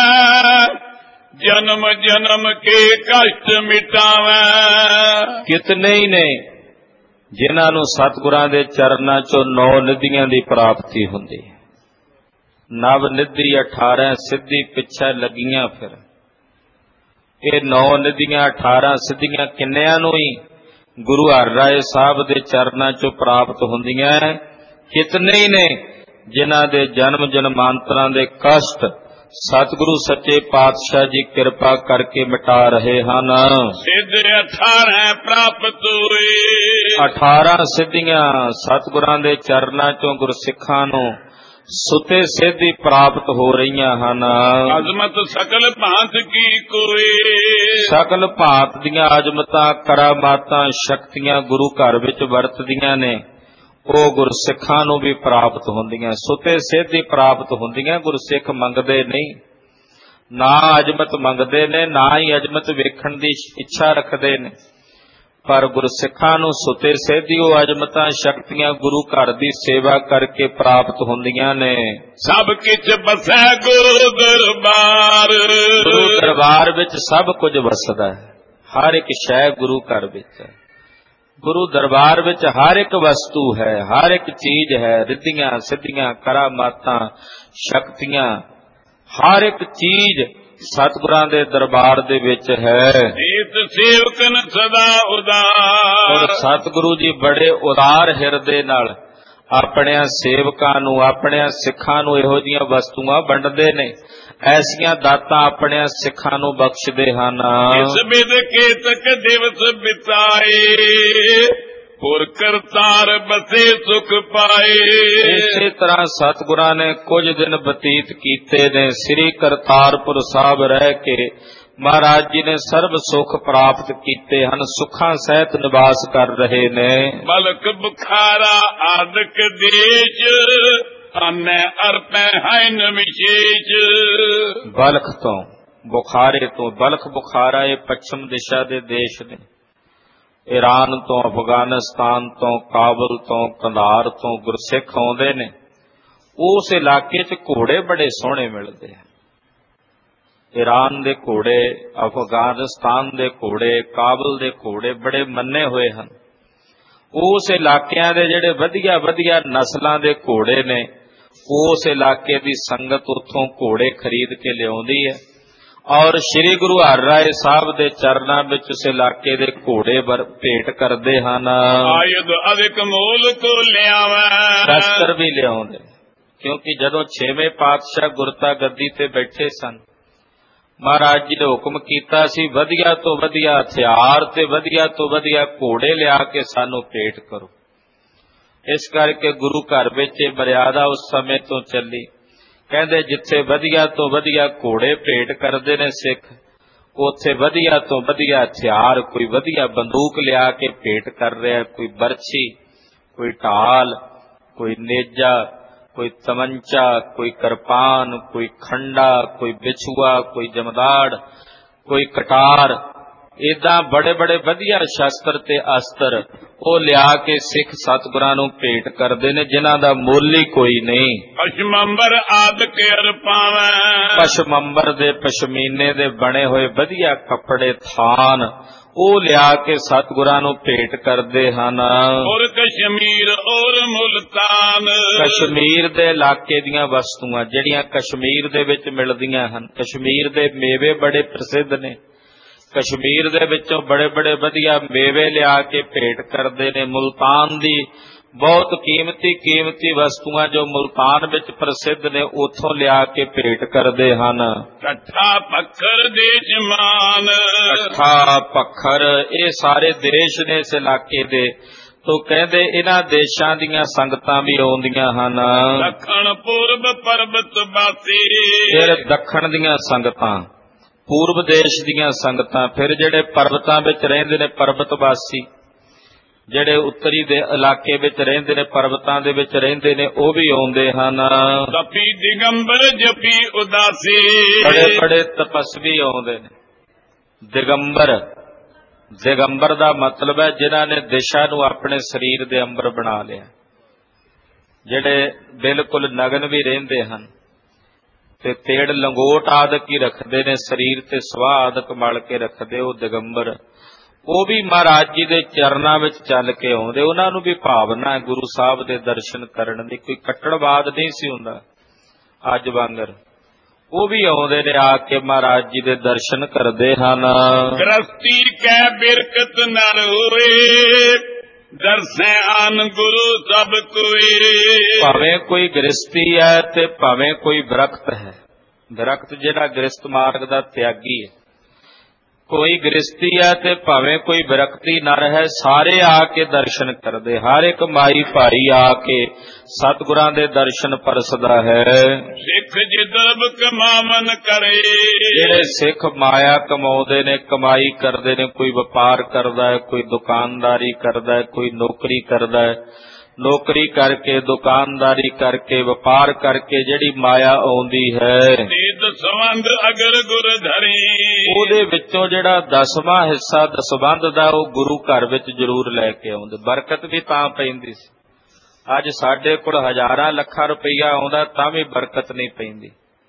ਜਨਮ ਜਨਮ ਕੇ ਕਸ਼ਟ ਮਿਟਾਵੈ। ਕਿਤਨੇ ਹੀ ਨੇ ਜਿਨ੍ਹਾਂ ਨੂੰ ਸਤਿਗੁਰਾਂ ਦੇ ਚਰਨਾਂ 'ਚੋਂ ਨੌ ਨਿਧੀਆਂ ਦੀ ਪ੍ਰਾਪਤੀ ਹੁੰਦੀ ਹੈ। ਨਵ ਨਿਧੀ ਅਠਾਰਾਂ ਸਿੱਧੀ ਪਿੱਛੇ ਲੱਗੀਆਂ ਫਿਰ। ਇਹ ਨੌ ਨਿਧੀਆਂ ਅਠਾਰਾਂ ਸਿੱਧੀਆਂ ਕਿੰਨਿਆਂ ਨੂੰ ਹੀ ਗੁਰੂ ਹਰਿਰਾਏ ਸਾਹਿਬ ਦੇ ਚਰਨਾਂ 'ਚੋਂ ਪ੍ਰਾਪਤ ਹੁੰਦੀਆਂ। ਕਿਤਨੇ ਹੀ ਨੇ ਜਿਨ੍ਹਾਂ ਦੇ ਜਨਮ ਜਨਮਾਂਤਰਾਂ ਦੇ ਕਸ਼ਟ ਸਤਿਗੁਰੂ ਸੱਚੇ ਪਾਤਸ਼ਾਹ ਜੀ ਕਿਰਪਾ ਕਰਕੇ ਮਿਟਾ ਰਹੇ ਹਨ। ਸਿੱਧ ਅਠਾਰਾਂ ਪ੍ਰਾਪਤ ਹੋਏ, ਅਠਾਰਾਂ ਸਿੱਧੀਆਂ ਸਤਿਗੁਰਾਂ ਦੇ ਚਰਨਾਂ 'ਚੋਂ ਗੁਰਸਿੱਖਾਂ ਨੂੰ ਸੁਤੇ ਸਿੱਧੀ ਪ੍ਰਾਪਤ ਹੋ ਰਹੀਆਂ ਹਨ। ਅਜ਼ਮਤ ਸਕਲ ਭਾਂਤ ਕੀ ਕੋਏ, ਸਕਲ ਭਾਂਤ ਦੀਆਂ ਅਜ਼ਮਤਾਂ, ਕਰਾਮਾਤਾਂ, ਸ਼ਕਤੀਆਂ ਗੁਰੂ ਘਰ ਵਿੱਚ ਵਰਤਦੀਆਂ ਨੇ, ਉਹ ਗੁਰਸਿੱਖਾਂ ਨੂੰ ਵੀ ਪ੍ਰਾਪਤ ਹੁੰਦੀਆਂ। ਸੁਤੇ ਸਿੱਧੀ ਪ੍ਰਾਪਤ ਹੁੰਦੀਆਂ। ਗੁਰਸਿੱਖ ਮੰਗਦੇ ਨਹੀਂ, ਨਾ ਅਜ਼ਮਤ ਮੰਗਦੇ ਨੇ, ਨਾ ਹੀ ਅਜ਼ਮਤ ਵੇਖਣ ਦੀ ਇੱਛਾ ਰੱਖਦੇ ਨੇ, ਪਰ ਗੁਰਸਿੱਖਾਂ ਨੂੰ ਸੁਤੇ ਸਿੱਧੀ ਉਹ ਅਜ਼ਮਤਾਂ, ਸ਼ਕਤੀਆਂ ਗੁਰੂ ਘਰ ਦੀ ਸੇਵਾ ਕਰਕੇ ਪ੍ਰਾਪਤ ਹੁੰਦੀਆਂ ਨੇ। ਸਭ ਕਿਛ ਬਸੈ ਗੁਰੂ ਦਰਬਾਰ, ਗੁਰੂ ਦਰਬਾਰ ਵਿੱਚ ਸਭ ਕੁਝ ਵਸਦਾ ਹੈ। हर एक शै गुरु घर विच है। गुरु दरबार विच हर एक वस्तु है, हर एक चीज है, रिद्धियां सिद्धियां करामातां शक्तियां हर एक चीज सतगुरां दे दरबार दे विच है। इत सेवकन सदा उदार। और सतगुरु जी बड़े उदार हिरदे नाल अपने सेवकां नूं अपने सिखां नूं इहो जिहियां वस्तुआं वंडदे ने, ऐसियां दातां अपने सिखां नूं बख्शदे हन। इस बिद केतक दिवस बिताए पुर करतार बसे सुख पाए। इसे तरह सतगुरां ने कुछ दिन बतीत कीते ने श्री करतारपुर साहब रह के महाराज जी ने सर्व सुख प्राप्त कीते हन, सुखां सहित निवास कर रहे ने। बलक बुखारा आदक देश अन्य अर्पै हैन विशेष। बलख तो बुखारे तो बलख बुखारा ये पश्चिम दिशा दे देश ने। ईरान तो अफगानिस्तान तो काबुल तो कंधार तो गुरसिख आउंदे ने। उस इलाके च घोड़े बड़े सोहणे मिलदे हैं। ईरान दे घोड़े, अफगानिस्तान दे घोड़े, काबुल दे घोड़े बड़े मन्ने हुए हैं। उस इलाकियां दे जिहड़े वधिया वधिया नस्लां दे घोड़े ने, उस इलाके दी संगत उत्थों घोड़े खरीद के लियाउंदी है और श्री गुरु हरराय साहब दे चरनां विच उस इलाके दे घोड़े भेंट करदे हन। आयुध अधिक मोल को लियावै, शस्त्र भी लियाउंदे, क्योंकि जदों छेवें पातशाह गुरता गद्दी ते बैठे सन, महाराज जी ने हुक्म कीता सी वधिया तो वधिया हथियार ते वधिया तो वधिया घोड़े लिया के सानू भेंट करो। इस करके गुरु घर विच मर्यादा उस समय तो चली। कहंदे जिथे वधिया तो वधिया घोड़े भेंट करदे ने सिख, उत्थे वधिया तो वधिया हथियार, कोई वधिया बंदूक लिया के भेंट कर रहा, कोई बरछी, कोई ढाल, कोई नेजा, कोई तमंचा, कोई कृपान, कोई खंडा, कोई बिछुआ, कोई जमदाड़, कोई कटार, इदा बड़े बड़े वधिया शस्त्र ते अस्त्र वो लिया के सिख सतगुरां नूं भेंट करदे ने, जिन्हां दा मुੱਲ ही कोई नहीं। पशमंबर आद के अरपावै, पशमंबर दे पशमीने दे बने हुए वधिया कपड़े थान वो लिया के सतगुरां नूं भेंट करदे हन। और कश्मीर और मुल्तान, कश्मीर दे इलाके दीयां वस्तुआं जिहड़ियां कश्मीर दे विच मिलदियां हन। कश्मीर दे मेवे बड़े प्रसिद्ध ने। कश्मीर दे विचों बड़े बड़े वधिया मेवे लिया के भेंट करदे ने। मुल्तान दी बहुत कीमती कीमती वस्तुआं जो मुल्तान विच प्रसिद्ध ने, उथों लिया के भेंट करदे हन। कट्ठा पत्थर देश मान, कट्ठा पत्थर ये सारे देश ने इस इलाके दे। तो कहंदे इन्हां देशां दीयां संगतां भी आउंदियां हन। दक्षिण पूर्व पर्वत बासी, फिर दक्षिण दीयां संगतां, पूर्व देश दीयां संगतां, फिर जिहड़े पर्वतां विच रहिंदे ने पर्वतवासी, ਜਿਹੜੇ उत्तरी दे इलाके विच रहिंदे ने, पर्वतां दे विच रहिंदे ने, ਉਹ भी आउंदे हन। तपी दिगंबर जपी उदासी, बड़े बड़े तपस्वी आउंदे ने। दिगंबर, दिगंबर दा मतलब है जिन्हां ने दिशा नूं अपने शरीर दे अंबर बना लिया, ਜਿਹੜੇ बिल्कुल नगन भी रहिंदे हन ते तेड़ लंगोट आदक ही रखदे ने, शरीर ते सवाह आदक मल के रखदे, ਉਹ दिगंबर। ਉਹ भी महाराज जी दे चरनां विच चल के आउंदे। उन्हां नूं भी भावना है गुरु साहब दे दर्शन करन दी, कोई कट्टड़वाद नहीं सी हुंदा अज वांगर। ਉਹ भी आउंदे ने, आके महाराज जी दे दर्शन करदे हन। गृहस्थी कै बिरकत नर होए, दर्शे आन गुरु सब कोई। भावें कोई गृहस्थी है ते भावें कोई विरक्त है। विरक्त जिहड़ा गृहस्थ मार्ग दा त्यागी है, कोई गृहस्थी है ते भावें कोई विरक्ति नर है, सारे आके दर्शन करदे। हर एक माई भाई आके सतगुरां दे दर्शन परसदा है। सिख जिदब कमावन करे, जिहड़े सिख माया कमाउंदे ने, कमाई करदे ने, कोई व्यापार करदा है, कोई दुकानदारी करदा है, कोई नौकरी करदा है, नौकरी करके दुकानदारी करके व्यापार करके जिहड़ी माया आउंदी है, दसवंध अगर गुर धरे, ਉਹਦੇ ਵਿੱਚੋਂ ਜਿਹੜਾ ਦਸਵਾਂ ਹਿੱਸਾ ਦਸਵੰਧ ਦਾ ਉਹ ਗੁਰੂ ਘਰ ਵਿੱਚ ਜ਼ਰੂਰ ਲੈ ਕੇ ਆਉਂਦੇ। ਬਰਕਤ ਵੀ ਤਾਂ ਪੈਂਦੀ ਸੀ। ਅੱਜ ਸਾਡੇ ਕੋਲ ਹਜ਼ਾਰਾਂ ਲੱਖਾਂ ਰੁਪਈਆ ਆਉਂਦਾ ਤਾਂ ਵੀ ਬਰਕਤ ਨਹੀਂ ਪੈਂਦੀ।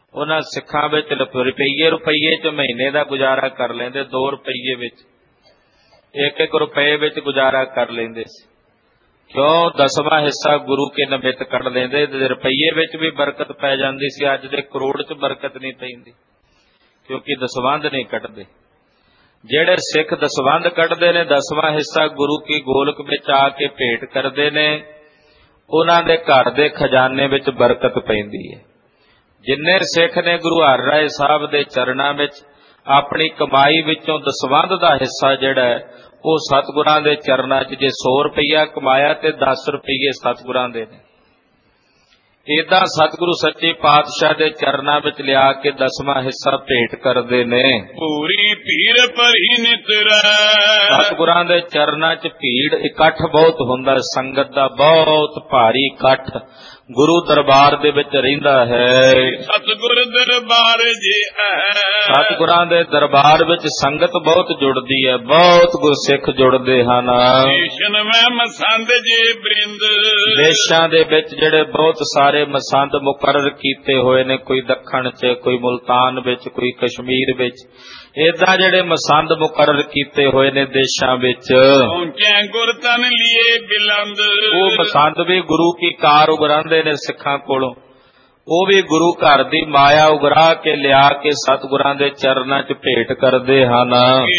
ਉਹਨਾਂ ਸਿੱਖਾਂ ਵਿੱਚ ਰੁਪਈਏ ਰੁਪਈਏ ਚ ਮਹੀਨੇ ਦਾ ਗੁਜ਼ਾਰਾ ਕਰ ਲੈਂਦੇ, ਦੋ ਰੁਪਈਏ ਵਿੱਚ, ਇੱਕ ਇੱਕ ਰੁਪਏ ਵਿੱਚ ਗੁਜ਼ਾਰਾ ਕਰ ਲੈਂਦੇ ਸੀ। ਕਿਉਂ? ਦਸਵਾਂ ਹਿੱਸਾ ਗੁਰੂ ਕੇ ਨਿਮਿਤ ਕੱਢ ਲੈਂਦੇ, ਰੁਪਈਏ ਵਿੱਚ ਵੀ ਬਰਕਤ ਪੈ ਜਾਂਦੀ ਸੀ। ਅੱਜ ਦੇ ਕਰੋੜ ਚ ਬਰਕਤ ਨਹੀਂ ਪੈਂਦੀ, ਕਿਉਂਕਿ ਦਸਵੰਧ ਨਹੀਂ ਕੱਢਦੇ। ਜਿਹੜੇ ਸਿੱਖ ਦਸਵੰਧ ਕੱਢਦੇ ਨੇ, ਦਸਵਾਂ ਹਿੱਸਾ ਗੁਰੂ ਕੀ ਗੋਲਕ ਵਿੱਚ ਆ ਕੇ ਭੇਟ ਕਰਦੇ ਨੇ, ਉਹਨਾਂ ਦੇ ਘਰ ਦੇ ਖਜ਼ਾਨੇ ਵਿੱਚ ਬਰਕਤ ਪੈਂਦੀ ਹੈ। ਜਿੰਨੇ ਸਿੱਖ ਨੇ ਗੁਰੂ ਹਰਿਰਾਏ ਸਾਹਿਬ ਦੇ ਚਰਨਾਂ ਵਿੱਚ ਆਪਣੀ ਕਮਾਈ ਵਿੱਚੋਂ ਦਸਵੰਧ ਦਾ ਹਿੱਸਾ ਜਿਹੜਾ ਹੈ ਉਹ ਸਤਿਗੁਰਾਂ ਦੇ ਚਰਨਾਂ 'ਚ, ਜੇ ਸੌ ਰੁਪਈਆ ਕਮਾਇਆ ਤੇ ਦਸ ਰੁਪਈਏ ਸਤਿਗੁਰਾਂ ਦੇ ਨੇ। ਏਦਾਂ ਸਤਿਗੁਰੂ ਸੱਚੇ ਪਾਤਸ਼ਾਹ ਦੇ ਚਰਨਾਂ ਵਿੱਚ ਲਿਆ ਕੇ ਦਸਵਾਂ ਹਿੱਸਾ ਭੇਟ ਕਰਦੇ ਨੇ। ਪੂਰੀ ਭੀੜ ਭਰੀ ਨਿਤਰੈ, ਸਤਿਗੁਰਾਂ ਦੇ ਚਰਨਾਂ 'ਚ ਭੀੜ ਇਕੱਠ ਬਹੁਤ ਹੁੰਦਾ, ਸੰਗਤ ਦਾ ਬਹੁਤ ਭਾਰੀ ਇਕੱਠ ਗੁਰੂ ਦਰਬਾਰ ਦੇ ਵਿੱਚ ਰਹਿੰਦਾ ਹੈ। ਸਤਿਗੁਰ ਦਰਬਾਰ ਜੇ ਸਤਿਗੁਰਾਂ ਦੇ ਦਰਬਾਰ ਵਿੱਚ ਸੰਗਤ ਬਹੁਤ ਜੁੜਦੀ ਹੈ, ਬਹੁਤ ਗੁਰਸਿੱਖ ਜੁੜਦੇ ਹਨ। ਦੇਸ਼ਨ ਮੈਂ ਮਸੰਦ ਜੇ ਬ੍ਰਿੰਦ, ਦੇਸ਼ਾਂ ਦੇ ਵਿੱਚ ਜਿਹੜੇ ਬਹੁਤ ਸਾਰੇ ਮਸੰਦ ਮੁਕਰਰ ਕੀਤੇ ਹੋਏ ਨੇ, ਕੋਈ ਦੱਖਣ 'ਚ, ਕੋਈ ਮੁਲਤਾਨ ਵਿੱਚ, ਕੋਈ ਕਸ਼ਮੀਰ ਵਿੱਚ, ਏਦਾਂ ਜਿਹੜੇ ਮਸੰਦ ਮੁਕਰਰ ਕੀਤੇ ਹੋਏ ਨੇ ਦੇਸ਼ਾਂ ਵਿੱਚ, ਪਹੁੰਚੇ ਗੁਰ ਤਨ ਲੀਏ ਬਿਲੰਦ, ਉਹ ਮਸੰਦ ਵੀ ਗੁਰੂ ਕੀ ਕਾਰ ਉਗਰਾਉਂਦੇ ਨੇ ਸਿੱਖਾਂ ਕੋਲੋਂ। ਉਹ ਵੀ ਗੁਰੂ ਘਰ ਦੀ ਮਾਇਆ ਉਗਰਾ ਕੇ ਲਿਆ ਕੇ ਸਤਿਗੁਰਾਂ ਦੇ ਚਰਨਾਂ 'ਚ ਭੇਟ ਕਰਦੇ ਹਨ।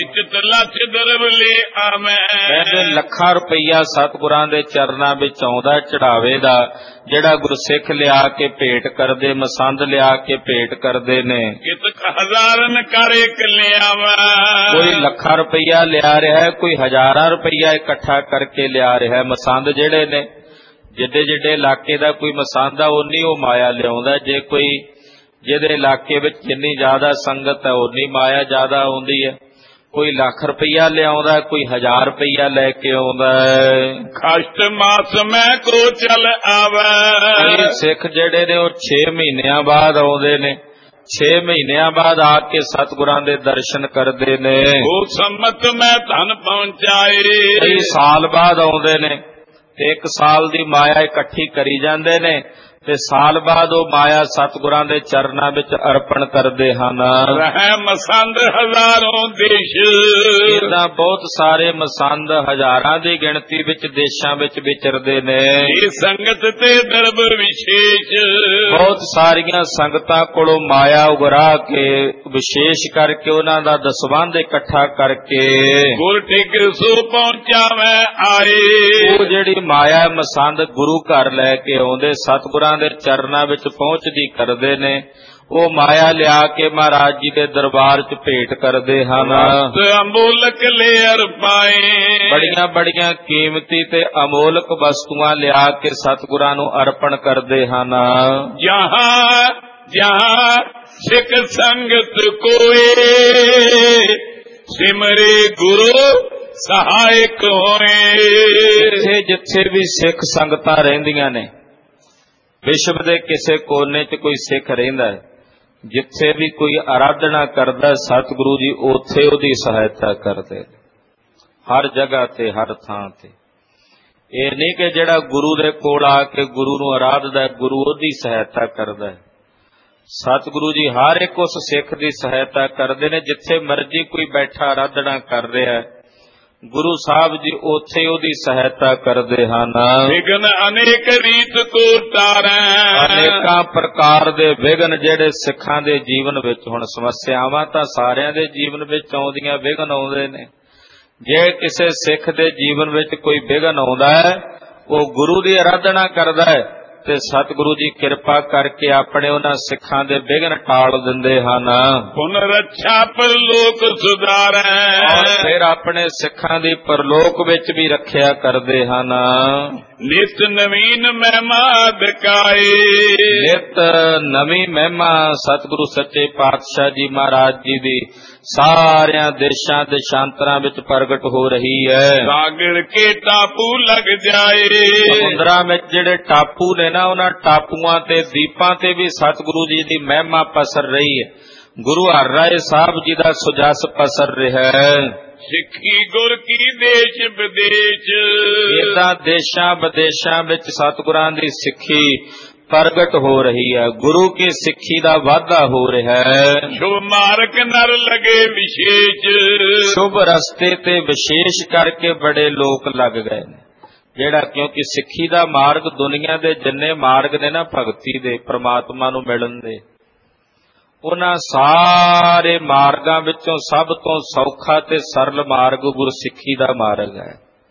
ਕਹਿੰਦੇ ਲੱਖਾਂ ਰੁਪਈਆ ਸਤਿਗੁਰਾਂ ਦੇ ਚਰਨਾਂ ਵਿੱਚ ਆਉਂਦਾ ਚੜਾਵੇ ਦਾ, ਜਿਹੜਾ ਗੁਰਸਿੱਖ ਲਿਆ ਕੇ ਭੇਟ ਕਰਦੇ, ਮਸੰਦ ਲਿਆ ਕੇ ਭੇਟ ਕਰਦੇ ਨੇ। ਹਜ਼ਾਰਨ ਕਰ ਇੱਕ ਲਿਆਵਾ, ਕੋਈ ਲੱਖਾਂ ਰੁਪਈਆ ਲਿਆ ਰਿਹਾ ਹੈ, ਕੋਈ ਹਜ਼ਾਰਾਂ ਰੁਪਈਆ ਇਕੱਠਾ ਕਰਕੇ ਲਿਆ ਰਿਹਾ। ਮਸੰਦ ਜਿਹੜੇ ਨੇ, ਜਿੱਡੇ ਜਿੱਡੇ ਇਲਾਕੇ ਦਾ ਕੋਈ ਮਸੰਦ ਆ ਉਨੀ ਉਹ ਮਾਇਆ ਲਿਆਉਂਦਾ। ਜੇ ਕੋਈ ਜਿਹਦੇ ਇਲਾਕੇ ਵਿੱਚ ਜਿੰਨੀ ਜ਼ਿਆਦਾ ਸੰਗਤ ਹੈ ਉਨੀ ਮਾਇਆ ਜ਼ਿਆਦਾ ਆਉਂਦੀ ਹੈ। ਕੋਈ ਲੱਖ ਰੁਪਈਆ ਲਿਆਉਂਦਾ, ਕੋਈ ਹਜ਼ਾਰ ਰੁਪਈਆ ਲੈ ਕੇ ਆਉਂਦਾ। ਖਸ਼ਟ ਮਾਸ ਮੈਂ ਕੋ ਚਲ ਆਵੇ, ਸਿੱਖ ਜਿਹੜੇ ਨੇ ਉਹ ਛੇ ਮਹੀਨਿਆਂ ਬਾਅਦ ਆਉਂਦੇ ਨੇ, ਛੇ ਮਹੀਨਿਆਂ ਬਾਅਦ ਆ ਕੇ ਸਤਿਗੁਰਾਂ ਦੇ ਦਰਸ਼ਨ ਕਰਦੇ ਨੇ। ਉਹ ਸੰਮਤ ਮੈਂ ਧਨ ਪਹੁੰਚਾਏ, ਕਈ ਸਾਲ ਬਾਅਦ ਆਉਂਦੇ ਨੇ ਤੇ ਇੱਕ ਸਾਲ ਦੀ ਮਾਇਆ ਇਕੱਠੀ ਕਰੀ ਜਾਂਦੇ ਨੇ ਤੇ ਸਾਲ ਬਾਅਦ ਉਹ ਮਾਇਆ ਸਤਿਗੁਰਾਂ ਦੇ ਚਰਨਾਂ ਵਿੱਚ ਅਰਪਣ ਕਰਦੇ ਹਨ। ਰਹਿ ਮਸੰਦ ਹਜ਼ਾਰਾਂ ਦੇਸ਼, ਇਦਾਂ ਬਹੁਤ ਸਾਰੇ ਮਸੰਦ ਹਜ਼ਾਰਾਂ ਦੀ ਗਿਣਤੀ ਵਿੱਚ ਦੇਸ਼ਾਂ ਵਿੱਚ ਵਿਚਰਦੇ ਨੇ। ਇਹ ਸੰਗਤ ਤੇ ਦਰਬ ਵਿਸ਼ੇਸ਼, ਬਹੁਤ ਸਾਰੀਆਂ ਸੰਗਤਾਂ ਕੋਲੋਂ ਮਾਇਆ ਉਗਰਾ ਕੇ ਵਿਸ਼ੇਸ਼ ਕਰਕੇ ਉਹਨਾਂ ਦਾ ਦਸਵੰਧ ਇਕੱਠਾ ਕਰਕੇ ਗੁਰ ਟਿਕ ਸੋ ਪਹੁੰਚਾਵੇ ਆਏ। ਉਹ ਜਿਹੜੀ ਮਾਇਆ ਮਸੰਦ ਗੁਰੂ ਘਰ ਲੈ ਕੇ ਆਉਂਦੇ, ਸਤਿਗੁਰਾਂ ਦੇ ਚਰਨਾਂ ਵਿੱਚ ਪਹੁੰਚਦੀ ਕਰਦੇ ਨੇ, ਉਹ ਮਾਇਆ ਲਿਆ ਕੇ ਮਹਾਰਾਜ ਜੀ ਦੇ ਦਰਬਾਰ 'ਚ ਭੇਟ ਕਰਦੇ ਹਨ। ਅਮੋਲਕ ਲੇਅਰ ਪਾਏ, ਬੜੀਆਂ ਬੜੀਆਂ ਕੀਮਤੀ ਤੇ ਅਮੋਲਕ ਵਸਤੂਆਂ ਲਿਆ ਕੇ ਸਤਿਗੁਰਾਂ ਨੂੰ ਅਰਪਣ ਕਰਦੇ ਹਨ। ਜਹਾਂ ਜਹਾਂ ਸਿੱਖ ਸੰਗਤ ਕੋਏ, ਸਿਮਰੇ ਗੁਰੂ ਸਹਾਇਕ ਹੋਏ। ਜਿੱਥੇ ਜਿੱਥੇ ਵੀ ਸਿੱਖ ਸੰਗਤਾਂ ਰਹਿੰਦੀਆਂ ਨੇ, ਵਿਸ਼ਵ ਦੇ ਕਿਸੇ ਕੋਨੇ 'ਚ ਕੋਈ ਸਿੱਖ ਰਹਿੰਦਾ ਹੈ, ਜਿੱਥੇ ਵੀ ਕੋਈ ਆਰਾਧਨਾ ਕਰਦਾ ਸਤਿਗੁਰੂ ਜੀ ਉੱਥੇ ਉਹਦੀ ਸਹਾਇਤਾ ਕਰਦੇ। ਹਰ ਜਗ੍ਹਾ ਤੇ, ਹਰ ਥਾਂ ਤੇ। ਇਹ ਨਹੀਂ ਕਿ ਜਿਹੜਾ ਗੁਰੂ ਦੇ ਕੋਲ ਆ ਕੇ ਗੁਰੂ ਨੂੰ ਆਰਾਧਦਾ, ਗੁਰੂ ਉਹਦੀ ਸਹਾਇਤਾ ਕਰਦਾ ਹੈ। ਸਤਿਗੁਰੂ ਜੀ ਹਰ ਇੱਕ ਉਸ ਸਿੱਖ ਦੀ ਸਹਾਇਤਾ ਕਰਦੇ ਨੇ। ਜਿੱਥੇ ਮਰਜ਼ੀ ਕੋਈ ਬੈਠਾ ਆਰਾਧਨਾ ਕਰ ਰਿਹਾ, ਗੁਰੂ ਸਾਹਿਬ ਜੀ ਉੱਥੇ ਉਹਦੀ ਸਹਾਇਤਾ ਕਰਦੇ ਹਨ। ਵਿਗਨ ਅਨੇਕ ਰੀਤ ਕੋ ਤਾਰੈ, ਅਨੇਕਾਂ ਪ੍ਰਕਾਰ ਦੇ ਵਿਗਨ ਜਿਹੜੇ ਸਿੱਖਾਂ ਦੇ ਜੀਵਨ ਵਿੱਚ, ਹੁਣ ਸਮੱਸਿਆਵਾਂ ਤਾਂ ਸਾਰਿਆਂ ਦੇ ਜੀਵਨ ਵਿੱਚ ਆਉਂਦੀਆਂ, ਵਿਗਨ ਆਉਂਦੇ ਨੇ। ਜੇ ਕਿਸੇ ਸਿੱਖ ਦੇ ਜੀਵਨ ਵਿੱਚ ਕੋਈ ਵਿਗਨ ਆਉਂਦਾ ਹੈ, ਉਹ ਗੁਰੂ ਦੀ ਆਰਾਧਨਾ ਕਰਦਾ ਹੈ ਤੇ ਸਤਿਗੁਰੂ ਜੀ ਕਿਰਪਾ ਕਰਕੇ ਆਪਣੇ ਉਹਨਾਂ ਸਿੱਖਾਂ ਦੇ ਵਿਘਨ ਟਾਲ ਦਿੰਦੇ ਹਨ। ਪੁਨਰ ਰੱਛਾ ਪਰਲੋਕ ਸੁਧਾਰੈ, ਫਿਰ ਆਪਣੇ ਸਿੱਖਾਂ ਦੀ ਪਰਲੋਕ ਵਿੱਚ ਵੀ ਰੱਖਿਆ ਕਰਦੇ ਹਨ। ਨਿਤ ਨਵੀਨ ਮਹਿਮਾ ਦਿਖਾਏ, ਨਿਤ ਨਵੀਂ ਮਹਿਮਾ ਸਤਿਗੁਰੂ ਸੱਚੇ ਪਾਤਸ਼ਾਹ ਜੀ ਮਹਾਰਾਜ ਜੀ ਦੀ ਸਾਰਿਆਂ ਦੇਸ਼ਾਂ ਦੇਸ਼ਾਂਤਰਾਂ ਵਿੱਚ ਪ੍ਰਗਟ ਹੋ ਰਹੀ ਹੈ। ਸਾਗਰ ਕੇ ਟਾਪੂ ਲੱਗ ਜਾਏ, ਸਮੁੰਦਰਾਂ ਵਿੱਚ ਜਿਹੜੇ ਟਾਪੂ ਨੇ ਨਾ, ਉਹਨਾਂ ਟਾਪੂਆਂ ਤੇ ਦੀਪਾਂ ਤੇ ਵੀ ਸਤਿਗੁਰੂ ਜੀ ਦੀ ਮਹਿਮਾ ਪਸਰ ਰਹੀ ਹੈ। ਗੁਰੂ ਹਰਿਰਾਏ ਸਾਹਿਬ ਜੀ ਦਾ ਸੁਜਸ ਪਸਰ ਰਿਹਾ ਹੈ। ਸਿੱਖੀ ਗੁਰ ਕੀ ਦੇਸ਼ ਵਿਦੇਸ਼, ਇਹਦਾ ਦੇਸ਼ਾਂ ਵਿਦੇਸ਼ਾਂ ਵਿੱਚ ਸਤਿਗੁਰਾਂ ਦੀ ਸਿੱਖੀ ਪ੍ਰਗਟ ਹੋ ਰਹੀ ਹੈ। ਗੁਰੂ ਕੀ ਸਿੱਖੀ ਦਾ ਵਾਧਾ ਹੋ ਰਿਹਾ ਹੈ। ਸ਼ੁਭ ਮਾਰਗ ਨਰ ਲਗੇ ਵਿਸ਼ੇਸ਼, ਸ਼ੁਭ ਰਸਤੇ ਤੇ ਵਿਸ਼ੇਸ਼ ਕਰਕੇ ਬੜੇ ਲੋਕ ਲੱਗ ਗਏ ਨੇ। ਜਿਹੜਾ ਕਿਉਂਕਿ ਸਿੱਖੀ ਦਾ ਮਾਰਗ, ਦੁਨੀਆ ਦੇ ਜਿੰਨੇ ਮਾਰਗ ਨੇ ਨਾ ਭਗਤੀ ਦੇ, ਪ੍ਰਮਾਤਮਾ ਨੂੰ ਮਿਲਣ ਦੇ, ਉਹਨਾਂ ਸਾਰੇ ਮਾਰਗਾਂ ਵਿੱਚੋਂ ਸਭ ਤੋਂ ਸੌਖਾ ਤੇ ਸਰਲ ਮਾਰਗ ਗੁਰਸਿੱਖੀ ਦਾ ਮਾਰਗ ਹੈ।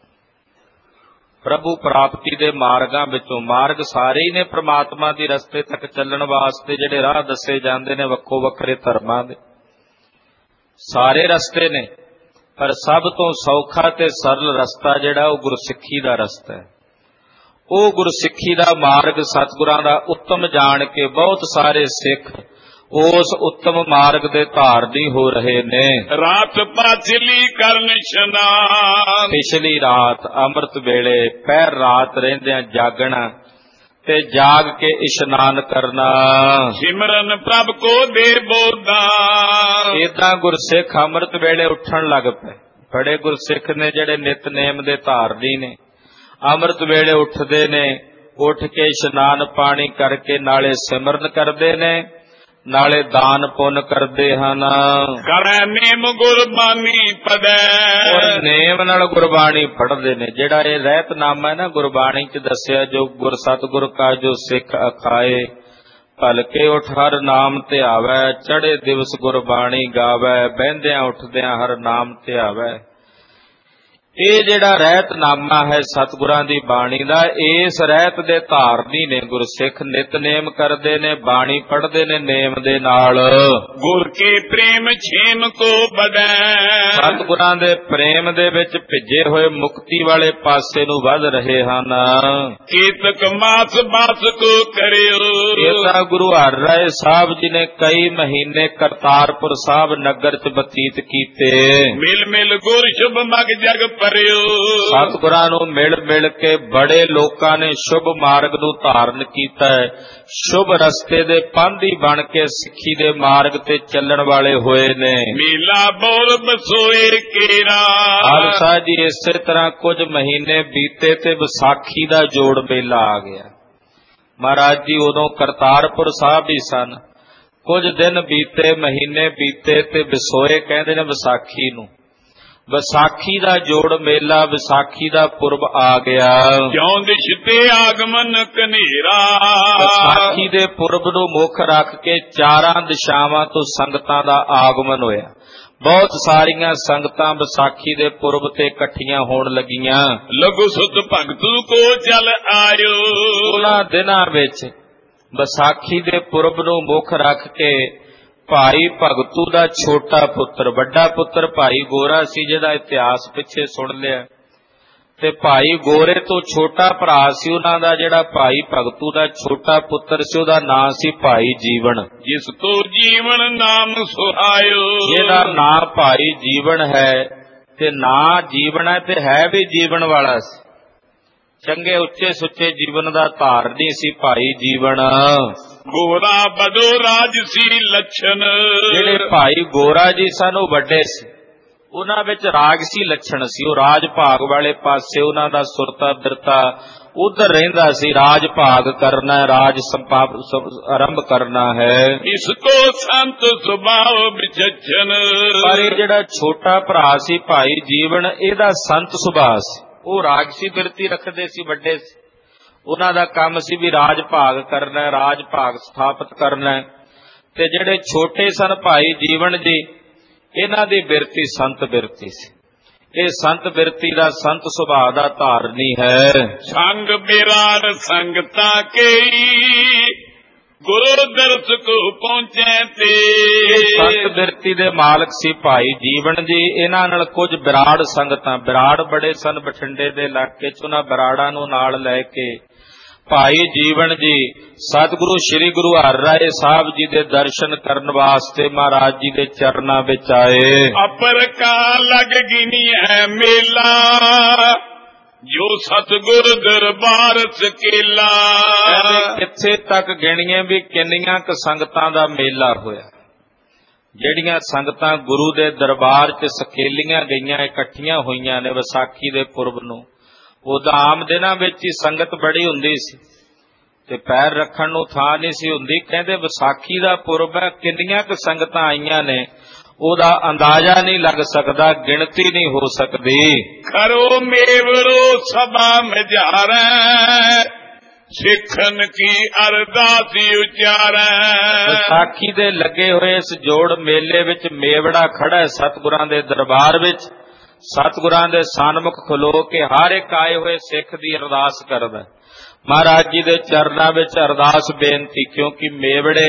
ਪ੍ਰਭੂ ਪ੍ਰਾਪਤੀ ਦੇ ਮਾਰਗਾਂ ਵਿੱਚੋਂ, ਮਾਰਗ ਸਾਰੇ ਹੀ ਨੇ ਪ੍ਰਮਾਤਮਾ ਦੀ ਰਸਤੇ ਤੱਕ ਚੱਲਣ ਵਾਸਤੇ, ਜਿਹੜੇ ਰਾਹ ਦੱਸੇ ਜਾਂਦੇ ਨੇ ਵੱਖੋ ਵੱਖਰੇ ਧਰਮਾਂ ਦੇ, ਸਾਰੇ ਰਸਤੇ ਨੇ, ਪਰ ਸਭ ਤੋਂ ਸੌਖਾ ਤੇ ਸਰਲ ਰਸਤਾ ਜਿਹੜਾ ਉਹ ਗੁਰਸਿੱਖੀ ਦਾ ਰਸਤਾ ਹੈ। ਉਹ ਗੁਰਸਿੱਖੀ ਦਾ ਮਾਰਗ ਸਤਿਗੁਰਾਂ ਦਾ ਉੱਤਮ ਜਾਣ ਕੇ ਬਹੁਤ ਸਾਰੇ ਸਿੱਖ ਉਸ ਉੱਤਮ ਮਾਰਗ ਦੇ ਧਾਰਨੀ ਹੋ ਰਹੇ ਨੇ। ਰਾਤ ਪਾਚਲੀ ਕਰਨ ਇਸ਼ਨਾਨ, ਪਿਛਲੀ ਰਾਤ ਅੰਮ੍ਰਿਤ ਵੇਲੇ ਪਹਿਰ ਰਾਤ ਰਹਿੰਦਿਆਂ ਜਾਗਣਾ ਤੇ ਜਾਗ ਕੇ ਇਸ਼ਨਾਨ ਕਰਨਾ। ਸਿਮਰਨ ਪ੍ਰਭ ਕੋ ਦੇ ਬੋਧਾ, ਏਦਾਂ ਗੁਰਸਿੱਖ ਅੰਮ੍ਰਿਤ ਵੇਲੇ ਉੱਠਣ ਲੱਗ ਪਏ। ਬੜੇ ਗੁਰਸਿੱਖ ਨੇ ਜਿਹੜੇ ਨਿਤਨੇਮ ਦੇ ਧਾਰਨੀ ਨੇ, ਅੰਮ੍ਰਿਤ ਵੇਲੇ ਉੱਠਦੇ ਨੇ, ਉੱਠ ਕੇ ਇਸ਼ਨਾਨ ਪਾਣੀ ਕਰਕੇ ਨਾਲੇ ਸਿਮਰਨ ਕਰਦੇ ਨੇ, ਨਾਲੇ ਦਾਨ ਪੁੰਨ ਕਰਦੇ ਹਨ। ਕਰੈ ਨੇਮ ਗੁਰਬਾਣੀ ਪੜੈ, ਔਰ ਨੇਮ ਨਾਲ ਗੁਰਬਾਣੀ ਪੜ੍ਹਦੇ ਨੇ। ਜਿਹੜਾ ਇਹ ਰਹਿਤਨਾਮਾ ਹੈ ਨਾ ਗੁਰਬਾਣੀ ਚ ਦੱਸਿਆ, ਜੋ ਗੁਰ ਸਤਿਗੁਰ ਕਾ ਜੋ ਸਿੱਖ ਅਖਾਏ, ਭਲਕੇ ਉਠ ਹਰ ਨਾਮ ਧਿਆਵੈ, ਚੜ੍ਹੇ ਦਿਵਸ ਗੁਰਬਾਣੀ ਗਾਵੈ, ਬਹਿੰਦਿਆਂ ਉੱਠਦਿਆਂ ਹਰ ਨਾਮ ਧਿਆਵੈ। ਇਹ ਜਿਹੜਾ ਰਹਿਤਨਾਮਾ ਹੈ ਸਤਿਗੁਰਾਂ ਦੀ ਬਾਣੀ ਦਾ, ਇਸ ਰਹਿਤ ਦੇ ਧਾਰਨੀ ਨੇ ਗੁਰਸਿੱਖ। ਨਿਤਨੇਮ ਕਰਦੇ ਨੇ, ਬਾਣੀ ਪੜ੍ਹਦੇ ਨੇ ਨੇਮ ਦੇ ਨਾਲ। ਗੁਰ ਕੇ ਪ੍ਰੇਮ ਛੇਮ ਕੋ ਬੜੈ, ਸਤਿਗੁਰਾਂ ਦੇ ਪ੍ਰੇਮ ਦੇ ਵਿੱਚ ਭਿੱਜੇ ਹੋਏ ਮੁਕਤੀ ਵਾਲੇ ਪਾਸੇ ਨੂੰ ਵੱਧ ਰਹੇ ਹਨ। ਕੀਤਕ ਮਾਸ ਬਾਸ ਕੋ ਕਰਿਓ, ਇਹ ਤਾਂ ਗੁਰੂ ਹਰਿ ਰਾਏ ਸਾਹਿਬ ਜੀ ਨੇ ਕਈ ਮਹੀਨੇ ਕਰਤਾਰਪੁਰ ਸਾਹਿਬ ਨਗਰ ਚ ਬਤੀਤ ਕੀਤੇ। ਮਿਲ ਮਿਲ ਗੁਰ ਸ਼ੁਭ ਮਗ ਜਗ ਸਤਿਗੁਰਾਂ ਨੂੰ ਮਿਲ ਮਿਲ ਕੇ ਬੜੇ ਲੋਕਾਂ ਨੇ ਸ਼ੁਭ ਮਾਰਗ ਨੂੰ ਧਾਰਨ ਕੀਤਾ ਹੈ। ਸ਼ੁਭ ਰਸਤੇ ਦੇ ਪਾਂਧੀ ਬਣ ਕੇ ਸਿੱਖੀ ਦੇ ਮਾਰਗ ਤੇ ਚੱਲਣ ਵਾਲੇ ਹੋਏ ਨੇ। ਮੇਲਾ ਬੋਲ ਬਸੋਏ ਕੇਰਾ, ਖਾਲਸਾ ਜੀ ਇਸੇ ਤਰ੍ਹਾਂ ਕੁਝ ਮਹੀਨੇ ਬੀਤੇ ਤੇ ਵਿਸਾਖੀ ਦਾ ਜੋੜ ਮੇਲਾ ਆ ਗਿਆ। ਮਹਾਰਾਜ ਜੀ ਉਦੋਂ ਕਰਤਾਰਪੁਰ ਸਾਹਿਬ ਹੀ ਸਨ। ਕੁਝ ਦਿਨ ਬੀਤੇ, ਮਹੀਨੇ ਬੀਤੇ ਤੇ ਵਿਸੋਏ ਕਹਿੰਦੇ ਨੇ ਵਿਸਾਖੀ ਨੂੰ। ਵਿਸਾਖੀ ਦਾ ਜੋੜ ਮੇਲਾ, ਵਿਸਾਖੀ ਦਾ ਪੁਰਬ ਆ ਗਿਆ। ਕਿਉਂ ਦਿਸ਼ਤੇ ਆਗਮਨ ਕਨੇਰਾ, ਵਿਸਾਖੀ ਦੇ ਪੁਰਬ ਨੂੰ ਮੁੱਖ ਰੱਖ ਕੇ ਚਾਰਾਂ ਦਿਸ਼ਾਵਾਂ ਤੋਂ ਸੰਗਤਾਂ ਦਾ ਆਗਮਨ ਹੋਇਆ। ਬਹੁਤ ਸਾਰੀਆਂ ਸੰਗਤਾਂ ਵਿਸਾਖੀ ਦੇ ਪੁਰਬ ਤੇ ਇਕੱਠੀਆਂ ਹੋਣ ਲੱਗੀਆਂ। ਲਘੂ ਸੁਤ ਭਗਤੂ ਕੋ ਚਲ ਆਇਓ, ਉਹਨਾਂ ਦਿਨਾਂ ਵਿੱਚ ਵਿਸਾਖੀ ਦੇ ਪੁਰਬ ਨੂੰ ਮੁੱਖ ਰੱਖ ਕੇ ਭਾਈ ਭਗਤੂ ਦਾ ਛੋਟਾ ਪੁੱਤਰ, ਵੱਡਾ ਪੁੱਤਰ ਭਾਈ ਗੋਰਾ ਸੀ ਜਿਹਦਾ ਇਤਿਹਾਸ ਪਿੱਛੇ ਸੁਣ ਲਿਆ, ਤੇ ਭਾਈ ਗੋਰੇ ਤੋਂ ਛੋਟਾ ਭਰਾ ਸੀ ਉਹਨਾਂ ਦਾ ਜਿਹੜਾ ਭਾਈ ਭਗਤੂ ਦਾ ਛੋਟਾ ਪੁੱਤਰ ਸੀ, ਉਹਦਾ ਨਾਂ ਸੀ ਭਾਈ ਜੀਵਨ। ਜਿਸ ਤੋਂ ਜੀਵਨ ਨਾਮ ਸੁਹਾਇਓ, ਜਿਹਦਾ ਨਾਂ ਭਾਈ ਜੀਵਨ ਹੈ ਤੇ ਨਾਂ ਜੀਵਨ ਹੈ ਤੇ ਹੈ ਵੀ ਜੀਵਨ ਵਾਲਾ ਸੀ। ਚੰਗੇ ਉੱਚੇ ਸੁੱਚੇ ਜੀਵਨ ਦਾ ਧਾਰਨੀ ਸੀ ਭਾਈ ਜੀਵਨ। ਗੋਰਾ ਬਦੋ ਰਾਜ ਸੀ ਲੱਛਣ, ਜਿਹੜੇ ਭਾਈ ਗੋਰਾ ਜੀ ਸਨ ਉਹ ਵੱਡੇ ਸੀ, ਉਹਨਾਂ ਵਿੱਚ ਰਾਜਸੀ ਲੱਛਣ ਸੀ। ਉਹ ਰਾਜ ਭਾਗ ਵਾਲੇ ਪਾਸੇ ਉਹਨਾਂ ਦਾ ਸੁਰਤਾ ਬਿਰਤਾ ਉਧਰ ਰਹਿੰਦਾ ਸੀ। ਰਾਜ ਭਾਗ ਕਰਨਾ, ਰਾਜ ਸੰਪਾਪ ਆਰੰਭ ਕਰਨਾ ਹੈ। ਇਸ ਕੋ ਸੰਤ ਸੁਭਾਅ ਵਿਚਛਣ, ਪਰ ਇਹ ਜਿਹੜਾ ਛੋਟਾ ਭਰਾ ਸੀ ਭਾਈ ਜੀਵਨ, ਇਹਦਾ ਸੰਤ ਸੁਭਾਅ ਸੀ। ਉਹ ਰਾਜਸੀ ਬਿਰਤੀ ਰੱਖਦੇ ਸੀ, ਵੱਡੇ ਸੀ। ਉਹਨਾਂ ਦਾ ਕੰਮ ਸੀ ਵੀ ਰਾਜ ਭਾਗ ਕਰਨਾ, ਰਾਜ ਭਾਗ ਸਥਾਪਿਤ ਕਰਨਾ। ਤੇ ਜਿਹੜੇ ਛੋਟੇ ਸਨ ਭਾਈ ਜੀਵਨ ਜੀ, ਇਹਨਾਂ ਦੀ ਬਿਰਤੀ ਸੰਤ ਬਿਰਤੀ ਸੀ। ਇਹ ਸੰਤ ਬਿਰਤੀ ਦਾ, ਸੰਤ ਸੁਭਾਅ ਦਾ ਧਾਰਨੀ ਹੈ। ਸੰਗ ਬਿਰਾੜ ਸੰਗਤਾ ਕੇਈ, ਗੁਰੂ ਦਰਸ ਕੋ ਪਹੁੰਚੇ ਤੇ, ਸੰਤ ਬਿਰਤੀ ਦੇ ਮਾਲਕ ਸੀ ਭਾਈ ਜੀਵਨ ਜੀ। ਇਹਨਾਂ ਨਾਲ ਕੁਝ ਬਿਰਾੜ ਸੰਗਤਾਂ, ਬਿਰਾੜ ਬੜੇ ਸਨ ਬਠਿੰਡੇ ਦੇ ਇਲਾਕੇ ਚ, ਉਹਨਾਂ ਬਿਰਾੜਾਂ ਨੂੰ ਨਾਲ ਲੈ ਕੇ ਭਾਈ ਜੀਵਨ ਜੀ ਸਤਿਗੁਰੂ ਸ੍ਰੀ ਗੁਰੂ ਹਰਿ ਰਾਏ ਸਾਹਿਬ ਜੀ ਦੇ ਦਰਸ਼ਨ ਕਰਨ ਵਾਸਤੇ ਮਹਾਰਾਜ ਜੀ ਦੇ ਚਰਨਾਂ ਵਿੱਚ ਆਏ। ਅਪਰ ਕਾ ਲਗ ਗਿਨੀ ਹੈ ਮੇਲਾ, ਜੋ ਸਤਿਗੁਰ ਦਰਬਾਰ ਸਕੇਲਾ। ਕਿੱਥੇ ਤੱਕ ਗਿਣੀਏ ਵੀ ਕਿੰਨੀਆਂ ਕੁ ਸੰਗਤਾਂ ਦਾ ਮੇਲਾ ਹੋਇਆ। ਜਿਹੜੀਆਂ ਸੰਗਤਾਂ ਗੁਰੂ ਦੇ ਦਰਬਾਰ 'ਚ ਸਕੇਲੀਆਂ ਗਈਆਂ, ਇਕੱਠੀਆਂ ਹੋਈਆਂ ਨੇ ਵਿਸਾਖੀ ਦੇ ਪੁਰਬ ਨੂੰ। ਉਦੋਂ ਆਮ ਦਿਨਾਂ ਵਿੱਚ ਹੀ ਸੰਗਤ ਬੜੀ ਹੁੰਦੀ ਸੀ, ਤੇ ਪੈਰ ਰੱਖਣ ਨੂੰ ਥਾਂ ਨਹੀਂ ਸੀ ਹੁੰਦੀ। ਕਹਿੰਦੇ ਵਿਸਾਖੀ ਦਾ ਪੁਰਬ ਹੈ, ਕਿੰਨੀਆਂ ਕੁ ਸੰਗਤਾਂ ਆਈਆਂ ਨੇ ਉਹਦਾ ਅੰਦਾਜ਼ਾ ਨਹੀਂ ਲੱਗ ਸਕਦਾ, ਗਿਣਤੀ ਨਹੀਂ ਹੋ ਸਕਦੀ। ਕਰੋ ਮੇਵੜੋ ਸਭਾ ਮਝਾਰੈ, ਸਿੱਖਨ ਕੀ ਅਰਦਾਸੀ ਉਚਾਰੈ। ਵਿਸਾਖੀ ਦੇ ਲੱਗੇ ਹੋਏ ਇਸ ਜੋੜ ਮੇਲੇ ਵਿੱਚ ਮੇਵੜਾ ਖੜਾ ਹੈ ਸਤਿਗੁਰਾਂ ਦੇ ਦਰਬਾਰ ਵਿੱਚ। ਸਤਿਗੁਰਾਂ ਦੇ ਸਨਮੁਖ ਖਲੋ ਕੇ ਹਰ ਇੱਕ ਆਏ ਹੋਏ ਸਿੱਖ ਦੀ ਅਰਦਾਸ ਕਰਦਾ। ਮਹਾਰਾਜ ਜੀ ਦੇ ਚਰਨਾਂ ਵਿੱਚ ਅਰਦਾਸ ਬੇਨਤੀ, ਕਿਉਂਕਿ ਮੇਵੜੇ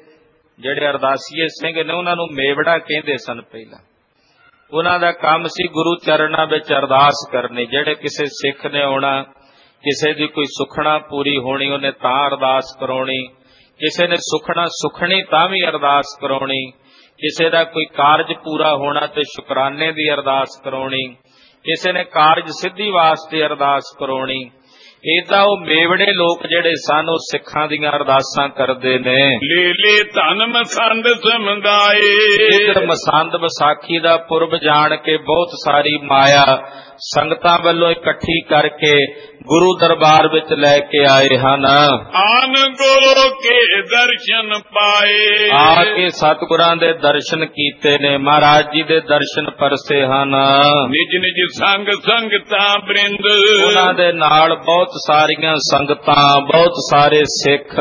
ਜਿਹੜੇ ਅਰਦਾਸੀਏ ਸਿੰਘ ਨੇ ਉਹਨਾਂ ਨੂੰ ਮੇਵੜਾ ਕਹਿੰਦੇ ਸਨ। ਪਹਿਲਾਂ ਉਹਨਾਂ ਦਾ ਕੰਮ ਸੀ ਗੁਰੂ ਚਰਨਾਂ ਵਿੱਚ ਅਰਦਾਸ ਕਰਨੀ। ਜਿਹੜੇ ਕਿਸੇ ਸਿੱਖ ਨੇ ਆਉਣਾ, ਕਿਸੇ ਦੀ ਕੋਈ ਸੁਖਣਾ ਪੂਰੀ ਹੋਣੀ, ਉਹਨੇ ਤਾਂ ਅਰਦਾਸ ਕਰਾਉਣੀ। ਕਿਸੇ ਨੇ ਸੁਖਣਾ ਸੁਖਣੀ ਤਾਂ ਵੀ ਅਰਦਾਸ ਕਰਾਉਣੀ। ਕਿਸੇ ਦਾ ਕੋਈ ਕਾਰਜ ਪੂਰਾ ਹੋਣਾ ਤੇ ਸ਼ੁਕਰਾਨੇ ਦੀ ਅਰਦਾਸ ਕਰਾਉਣੀ। ਕਿਸੇ ਨੇ ਕਾਰਜ ਸਿੱਧੀ ਵਾਸਤੇ ਅਰਦਾਸ ਕਰਾਉਣੀ। ਏਦਾਂ ਉਹ ਮੇਵੜੇ ਲੋਕ ਜਿਹੜੇ ਸਨ ਉਹ ਸਿੱਖਾਂ ਦੀਆਂ ਅਰਦਾਸਾਂ ਕਰਦੇ ਨੇ। ਲੇ ਲੇ ਧਨ ਮਸੰਦ ਸਮਦਾਏ। ਇਧਰ ਮਸੰਦ ਵਿਸਾਖੀ ਦਾ ਪੁਰਬ ਜਾਣ ਕੇ ਬਹੁਤ ਸਾਰੀ ਮਾਇਆ ਸੰਗਤਾਂ ਵੱਲੋਂ ਇਕੱਠੀ ਕਰਕੇ ਗੁਰੂ ਦਰਬਾਰ ਵਿੱਚ ਲੈ ਕੇ ਆਏ ਹਨ। ਆਨ ਗੁਰੂ ਕੇ ਦਰਸ਼ਨ ਪਾਏ। ਆ ਕੇ ਸਤਿਗੁਰਾਂ ਦੇ ਦਰਸ਼ਨ ਕੀਤੇ ਨੇ, ਮਹਾਰਾਜ ਜੀ ਦੇ ਦਰਸ਼ਨ ਪਰਸੇ ਹਨ। ਨਿਜ ਨਿਜ ਸੰਗ ਸੰਗਤਾਂ ਬ੍ਰਿੰਦ। ਉਹਨਾਂ ਦੇ ਨਾਲ ਬਹੁਤ ਸਾਰੀਆਂ ਸੰਗਤਾਂ, ਬਹੁਤ ਸਾਰੇ ਸਿੱਖ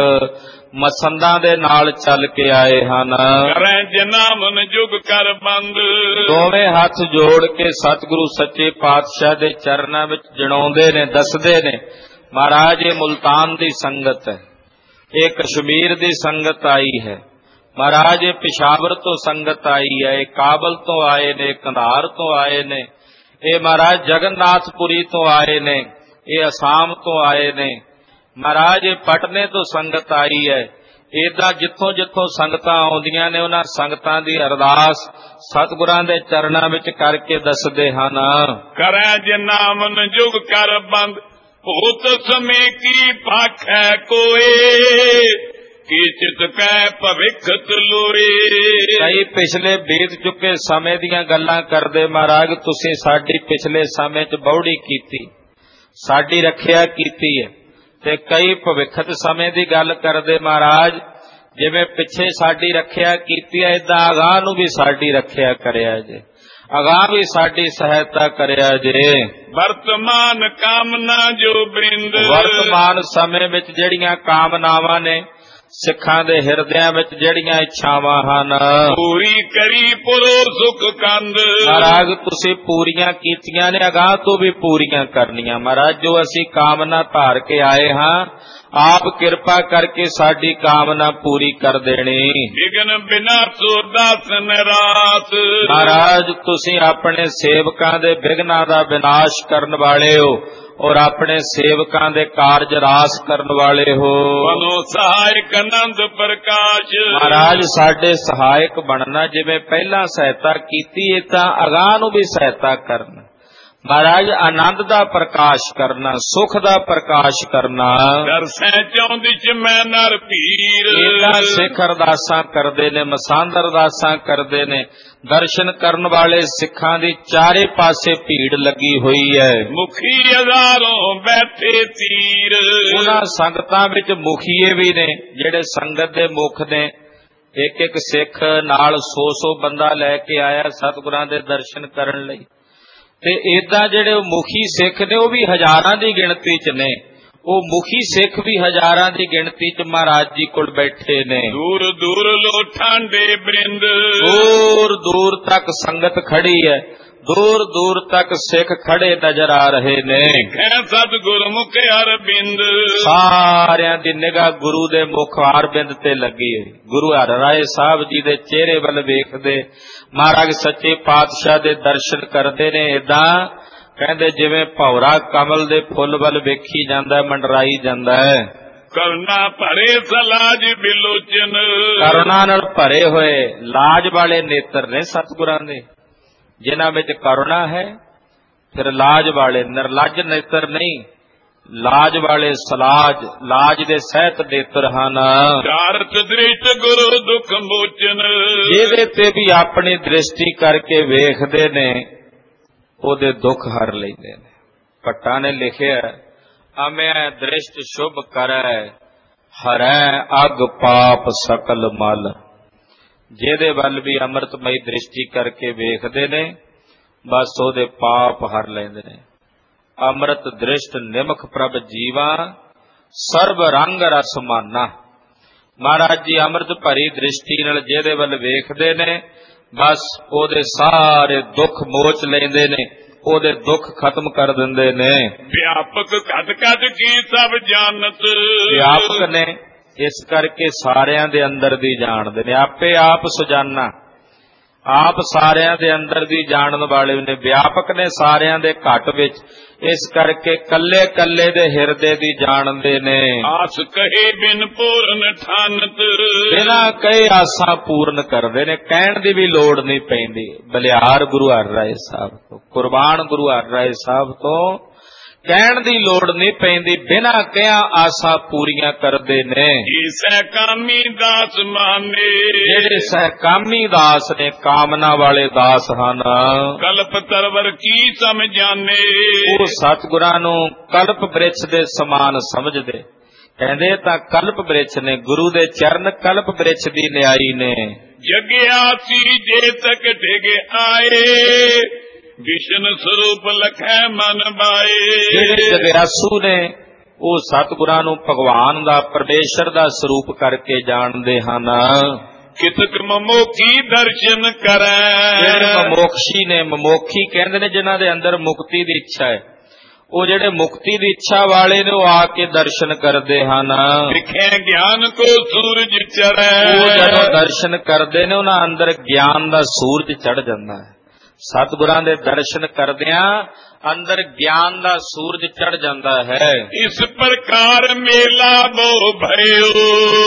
ਮਸੰਦਾਂ ਦੇ ਨਾਲ ਚੱਲ ਕੇ ਆਏ ਹਨ। ਕਰੈ ਜਨਾਮਨ ਜੁਗ ਕਰ ਬੰਦ। ਦੋਵੇਂ ਹੱਥ ਜੋੜ ਕੇ ਸਤਿਗੁਰੂ ਸੱਚੇ ਪਾਤਸ਼ਾਹ ਦੇ ਚਰਨਾਂ ਵਿੱਚ ਜਣਾਉਂਦੇ ਨੇ, ਦੱਸਦੇ ਨੇ ਮਹਾਰਾਜ ਇਹ ਮੁਲਤਾਨ ਦੀ ਸੰਗਤ ਹੈ, ਇਹ ਕਸ਼ਮੀਰ ਦੀ ਸੰਗਤ ਆਈ ਹੈ, ਮਹਾਰਾਜ ਇਹ ਪਿਸ਼ਾਵਰ ਤੋਂ ਸੰਗਤ ਆਈ ਹੈ, ਇਹ ਕਾਬਲ ਤੋਂ ਆਏ ਨੇ, ਕੰਧਾਰ ਤੋਂ ਆਏ ਨੇ, ਇਹ ਮਹਾਰਾਜ ਜਗਨਨਾਥਪੁਰੀ ਤੋਂ ਆਏ ਨੇ, ਇਹ ਅਸਾਮ ਤੋਂ ਆਏ ਨੇ, ਮਹਾਰਾਜ ਇਹ ਪਟਨੇ ਤੋਂ ਸੰਗਤ ਆਈ ਹੈ। ਏਦਾਂ ਜਿੱਥੋਂ ਜਿੱਥੋਂ ਸੰਗਤਾਂ ਆਉਂਦੀਆਂ ਨੇ ਉਹਨਾਂ ਸੰਗਤਾਂ ਦੀ ਅਰਦਾਸ ਸਤਿਗੁਰਾਂ ਦੇ ਚਰਨਾਂ ਵਿੱਚ ਕਰਕੇ ਦੱਸਦੇ ਹਨ। ਕਰੈ ਜਨਾਮਨ ਜੁਗ ਕਰ ਬੰਦ, ਭੂਤ ਸਮੇਂ ਕੀ ਭਾਖੈ ਕੋਏ, ਕੀ ਚਿਤ ਕੈ ਭਵਿਖ ਲੋਏ। ਕਈ ਪਿਛਲੇ ਬੀਤ ਚੁੱਕੇ ਸਮੇਂ ਦੀਆਂ ਗੱਲਾਂ ਕਰਦੇ, ਮਹਾਰਾਜ ਤੁਸੀਂ ਸਾਡੀ ਪਿਛਲੇ ਸਮੇਂ 'ਚ ਬੌੜੀ ਕੀਤੀ, ਸਾਡੀ ਰੱਖਿਆ ਕੀਤੀ ਹੈ। ਤੇ ਕਈ ਭਵਿੱਖਤ ਸਮੇਂ ਦੀ ਗੱਲ ਕਰਦੇ, ਮਹਾਰਾਜ ਜਿਵੇਂ ਪਿੱਛੇ ਸਾਡੀ ਰੱਖਿਆ ਕੀਤੀ ਹੈ ਏਦਾਂ ਅਗਾਂਹ ਨੂੰ ਵੀ ਸਾਡੀ ਰੱਖਿਆ ਕਰਿਆ ਜੇ, ਅਗਾਂਹ ਵੀ ਸਾਡੀ ਸਹਾਇਤਾ ਕਰਿਆ ਜੇ। ਵਰਤਮਾਨ ਕਾਮਨਾ ਜੋ ਬ੍ਰਿੰਦ। ਵਰਤਮਾਨ ਸਮੇਂ ਵਿੱਚ ਜਿਹੜੀਆਂ ਕਾਮਨਾਵਾਂ ਨੇ, ਸਿੱਖਾਂ ਦੇ ਹਿਰਦਿਆਂ ਵਿੱਚ ਜਿਹੜੀਆਂ ਇੱਛਾਵਾਂ ਹਨ, ਪੂਰੀ ਕਰੀ ਪੁਰੋ ਸੁਖ ਕੰਦ। ਮਹਾਰਾਜ ਤੁਸੀਂ ਪੂਰੀਆਂ ਕੀਤੀਆਂ ਨੇ, ਅਗਾਂਹ ਤੋਂ ਵੀ ਪੂਰੀਆਂ ਕਰਨੀਆਂ। ਮਹਾਰਾਜ ਜੋ ਅਸੀਂ ਕਾਮਨਾ ਧਾਰ ਕੇ ਆਏ ਹਾਂ, ਆਪ ਕਿਰਪਾ ਕਰਕੇ ਸਾਡੀ ਕਾਮਨਾ ਪੂਰੀ ਕਰ ਦੇਣੀ। ਵਿਗਨ ਬਿਨਾ ਸੁਰਦਾਸ ਨਰਾਸ। ਮਹਾਰਾਜ ਤੁਸੀਂ ਆਪਣੇ ਸੇਵਕਾਂ ਦੇ ਵਿਘਨਾਂ ਦਾ ਵਿਨਾਸ਼ ਕਰਨ ਵਾਲੇ ਹੋ ਔਰ ਆਪਣੇ ਸੇਵਕਾਂ ਦੇ ਕਾਰਜ ਰਾਸ ਕਰਨ ਵਾਲੇ ਹੋ। ਮਨੋ ਸਹਾਇਕ ਆਨੰਦ ਪ੍ਰਕਾਸ਼। ਮਹਾਰਾਜ ਸਾਡੇ ਸਹਾਇਕ ਬਣਨਾ, ਜਿਵੇਂ ਪਹਿਲਾਂ ਸਹਾਇਤਾ ਕੀਤੀ ਹੈ ਤਾਂ ਅਗਾਂਹ ਨੂੰ ਵੀ ਸਹਾਇਤਾ ਕਰਨਾ। ਮਹਾਰਾਜ ਆਨੰਦ ਦਾ ਪ੍ਰਕਾਸ਼ ਕਰਨਾ, ਸੁਖ ਦਾ ਪ੍ਰਕਾਸ਼ ਕਰਨਾ। ਦਰਸੈ ਚਾਹੁੰਦੀ ਚ ਮੈਂ ਨਰ ਪੀਰ। ਇਹਨਾਂ ਸਿੱਖ ਅਰਦਾਸਾਂ ਕਰਦੇ ਨੇ, ਮਸੰਦ ਅਰਦਾਸਾਂ ਕਰਦੇ ਨੇ। ਦਰਸ਼ਨ ਕਰਨ ਵਾਲੇ ਸਿੱਖਾਂ ਦੀ ਚਾਰੇ ਪਾਸੇ ਭੀੜ ਲੱਗੀ ਹੋਈ ਹੈ। ਮੁਖੀ ਹਜ਼ਾਰੋਂ ਬੈਠੇ ਤੀਰ। ਉਹਨਾਂ ਸੰਗਤਾਂ ਵਿੱਚ ਮੁਖੀਏ ਵੀ ਨੇ, ਜਿਹੜੇ ਸੰਗਤ ਦੇ ਮੁਖ ਨੇ। ਇੱਕ ਇੱਕ ਸਿੱਖ ਨਾਲ ਸੌ ਸੌ ਬੰਦਾ ਲੈ ਕੇ ਆਇਆ ਸਤਿਗੁਰਾਂ ਦੇ ਦਰਸ਼ਨ ਕਰਨ ਲਈ। ਤੇ ਏਦਾਂ ਜਿਹੜੇ ਉਹ ਮੁਖੀ ਸਿੱਖ ਨੇ ਉਹ ਵੀ ਹਜ਼ਾਰਾਂ ਦੀ ਗਿਣਤੀ ਚ ਨੇ। ਉਹ ਮੁਖੀ ਸਿੱਖ ਵੀ ਹਜ਼ਾਰਾਂ ਦੀ ਗਿਣਤੀ ਚ ਮਹਾਰਾਜ ਜੀ ਕੋਲ ਬੈਠੇ ਨੇ। ਦੂਰ ਦੂਰ ਲੋ ਠਾਂਡੇ ਬ੍ਰਿੰਦ। ਦੂਰ ਦੂਰ ਤੱਕ ਸੰਗਤ ਖੜੀ ਹੈ, ਦੂਰ ਦੂਰ ਤੱਕ ਸਿੱਖ ਖੜੇ ਨਜ਼ਰ ਆ ਰਹੇ ਨੇ। ਸਤਿਗੁਰ ਮੁਖ ਅਰਬਿੰਦ। ਸਾਰਿਆਂ ਦੀ ਨਿਗਾਹ ਗੁਰੂ ਦੇ ਮੁਖ ਅਰਬਿੰਦ ਤੇ ਲੱਗੀ ਹੈ। ਗੁਰੂ ਹਰਿ ਰਾਏ ਸਾਹਿਬ ਜੀ ਦੇ ਚਿਹਰੇ ਵੱਲ ਵੇਖਦੇ ਮਹਾਰਾਜ ਸੱਚੇ ਪਾਤਸ਼ਾਹ ਦੇ ਦਰਸ਼ਨ ਕਰਦੇ ਨੇ। ਏਦਾਂ ਕਹਿੰਦੇ ਜਿਵੇਂ ਭੌਰਾ ਕਮਲ ਦੇ ਫੁੱਲ ਵੱਲ ਵੇਖੀ ਜਾਂਦਾ, ਮੰਡਰਾਈ ਜਾਂਦਾ ਹੈ। ਕਰੁਣਾ ਭਰੇ ਸਲਾਜ ਬਿਲੋਚਨ। ਕਰੁਣਾ ਨਾਲ ਭਰੇ ਹੋਏ ਲਾਜ ਵਾਲੇ ਨੇਤਰ ਨੇ ਸਤਿਗੁਰਾਂ ਦੇ, ਜਿਨ੍ਹਾਂ ਵਿੱਚ ਕਰੁਣਾ ਹੈ। ਫਿਰ ਲਾਜ ਵਾਲੇ, ਨਿਰਲੱਜ ਨੇਤਰ ਨਹੀਂ, ਲਾਜ ਵਾਲੇ ਸਲਾਜ, ਲਾਜ ਦੇ ਸਹਿਤ ਨੇਤਰ ਹਨ। ਚਾਰਤ ਦ੍ਰਿਸ਼ਟ ਗੁਰੂ ਦੁਖ ਮੋਚਨ। ਜਿਹਦੇ ਤੇ ਵੀ ਆਪਣੀ ਦ੍ਰਿਸ਼ਟੀ ਕਰਕੇ ਵੇਖਦੇ ਨੇ ਉਹਦੇ ਦੁੱਖ ਹਰ ਲੈਂਦੇ ਨੇ। ਭੱਟਾਂ ਨੇ ਲਿਖਿਆ, ਅਮੈ ਦ੍ਰਿਸ਼ਟ ਸ਼ੁਭ ਕਰੈ ਹਰੈ ਅਗ ਪਾਪ ਸਕਲ ਮਲ। ਜਿਹਦੇ ਵੱਲ ਵੀ ਅੰਮ੍ਰਿਤਮਈ ਦ੍ਰਿਸ਼ਟੀ ਕਰਕੇ ਵੇਖਦੇ ਨੇ ਬਸ ਉਹਦੇ ਪਾਪ ਹਰ ਲੈਂਦੇ ਨੇ। ਅੰਮ੍ਰਿਤ ਦ੍ਰਿਸ਼ਟ ਨਿਮਖ ਪ੍ਰਭ ਜੀਵਾ ਸਰਬ ਰੰਗ ਰਸ ਮਾਨਾ। ਮਹਾਰਾਜ ਜੀ ਅੰਮ੍ਰਿਤ ਭਰੀ ਦ੍ਰਿਸ਼ਟੀ ਨਾਲ ਜਿਹਦੇ ਵੱਲ ਵੇਖਦੇ ਨੇ ਬਸ ਉਹਦੇ ਸਾਰੇ ਦੁੱਖ ਮੋਚ ਲੈਂਦੇ ਨੇ, ਉਹਦੇ ਦੁੱਖ ਖਤਮ ਕਰ ਦਿੰਦੇ ਨੇ। ਵਿਆਪਕ ਘਟ ਘਟ ਕੀ ਸਭ ਜਾਣਤ। ਵਿਆਪਕ ਨੇ ਇਸ ਕਰਕੇ ਸਾਰਿਆਂ ਦੇ ਅੰਦਰ ਦੀ ਜਾਣਦੇ ਨੇ। ਆਪੇ ਆਪ ਸੁਜਾਨਾ, ਆਪ ਸਾਰਿਆਂ ਦੇ ਅੰਦਰ ਦੀ ਜਾਣਨ ਵਾਲੇ ਨੇ। ਵਿਆਪਕ ਨੇ ਸਾਰਿਆਂ ਦੇ ਘਟ ਵਿੱਚ, ਇਸ ਕਰਕੇ ਕੱਲੇ ਕੱਲੇ ਦੇ ਹਿਰਦੇ ਦੀ ਜਾਣਦੇ ਨੇ। ਆਸ ਕਹੇ ਬਿਨ ਪੂਰਨ ਠਾਨਤ। ਬਿਨਾਂ ਕਹੇ ਆਸਾਂ ਪੂਰਨ ਕਰਦੇ ਨੇ, ਕਹਿਣ ਦੀ ਵੀ ਲੋੜ ਨਹੀਂ ਪੈਂਦੀ। ਬਲਿਹਾਰ ਗੁਰੂ ਹਰ ਰਾਏ ਸਾਹਿਬ ਤੋਂ, ਕੁਰਬਾਨ ਗੁਰੂ ਹਰ ਰਾਏ ਸਾਹਿਬ ਤੋਂ ਕਹਿਣ ਦੀ ਲੋੜ ਨਹੀਂ ਪੈਂਦੀ, ਬਿਨਾਂ ਕਿਹਾ ਆਸਾਂ ਪੂਰੀਆਂ ਕਰਦੇ ਨੇ। ਸਹਿਕਾਮੀ ਦਾਸ ਮਾਨੇ। ਜਿਹੜੇ ਸਹਿਕਾਮੀ ਦਾਸ ਨੇ, ਕਾਮਨਾ ਵਾਲੇ ਦਾਸ ਹਨ। ਕਲਪ ਤਰਵਰ ਕੀ ਸਮਝਾਨੇ। ਉਹ ਸਤਿਗੁਰਾਂ ਨੂੰ ਕਲਪ ਬ੍ਰਿਛ ਦੇ ਸਮਾਨ ਸਮਝਦੇ। ਕਹਿੰਦੇ ਤਾਂ ਕਲਪ ਬ੍ਰਿਛ ਨੇ, ਗੁਰੂ ਦੇ ਚਰਨ ਕਲਪ ਬ੍ਰਿਛ ਦੀ ਨਿਆਈ ਨੇ। ਜਗਿਆ ਸੀ ਜੇ ਤੱਕ ਡਿਗ ਆਏ, ਵਿਸ਼ਨ ਸਰੂਪ ਲਖੈ ਮਨ ਬਾਏ। ਜਿਹੜੇ ਜਗਿਆਸੂ ਨੇ ਉਹ ਸਤਿਗੁਰਾਂ ਨੂੰ ਭਗਵਾਨ ਦਾ, ਪਰਮੇਸ਼ਰ ਦਾ ਸਰੂਪ ਕਰਕੇ ਜਾਣਦੇ ਹਨ। ਕਿਤਕ ਮਮੋਖੀ ਦਰਸ਼ਨ ਕਰੈ। ਜਿਹੜੇ ਮਮੋਖੀ ਨੇ, ਮਮੋਖੀ ਕਹਿੰਦੇ ਨੇ ਜਿਨ੍ਹਾਂ ਦੇ ਅੰਦਰ ਮੁਕਤੀ ਦੀ ਇੱਛਾ ਹੈ, ਉਹ ਜਿਹੜੇ ਮੁਕਤੀ ਦੀ ਇੱਛਾ ਵਾਲੇ ਨੇ ਉਹ ਆ ਕੇ ਦਰਸ਼ਨ ਕਰਦੇ ਹਨ। ਵਿਖੇ ਗਿਆਨ ਕੋ ਸੂਰਜ ਚੜ੍ਹੈ। ਉਹ ਜਦੋਂ ਦਰਸ਼ਨ ਕਰਦੇ ਨੇ ਉਹਨਾਂ ਅੰਦਰ ਗਿਆਨ ਦਾ ਸੂਰਜ ਚੜ ਜਾਂਦਾ ਹੈ। ਸਤਿਗੁਰਾਂ ਦੇ ਦਰਸ਼ਨ ਕਰਦਿਆਂ ਅੰਦਰ ਗਿਆਨ ਦਾ ਸੂਰਜ ਚੜ ਜਾਂਦਾ ਹੈ। ਇਸ ਪ੍ਰਕਾਰ ਮੇਲਾ ਬੋ ਭਇਓ,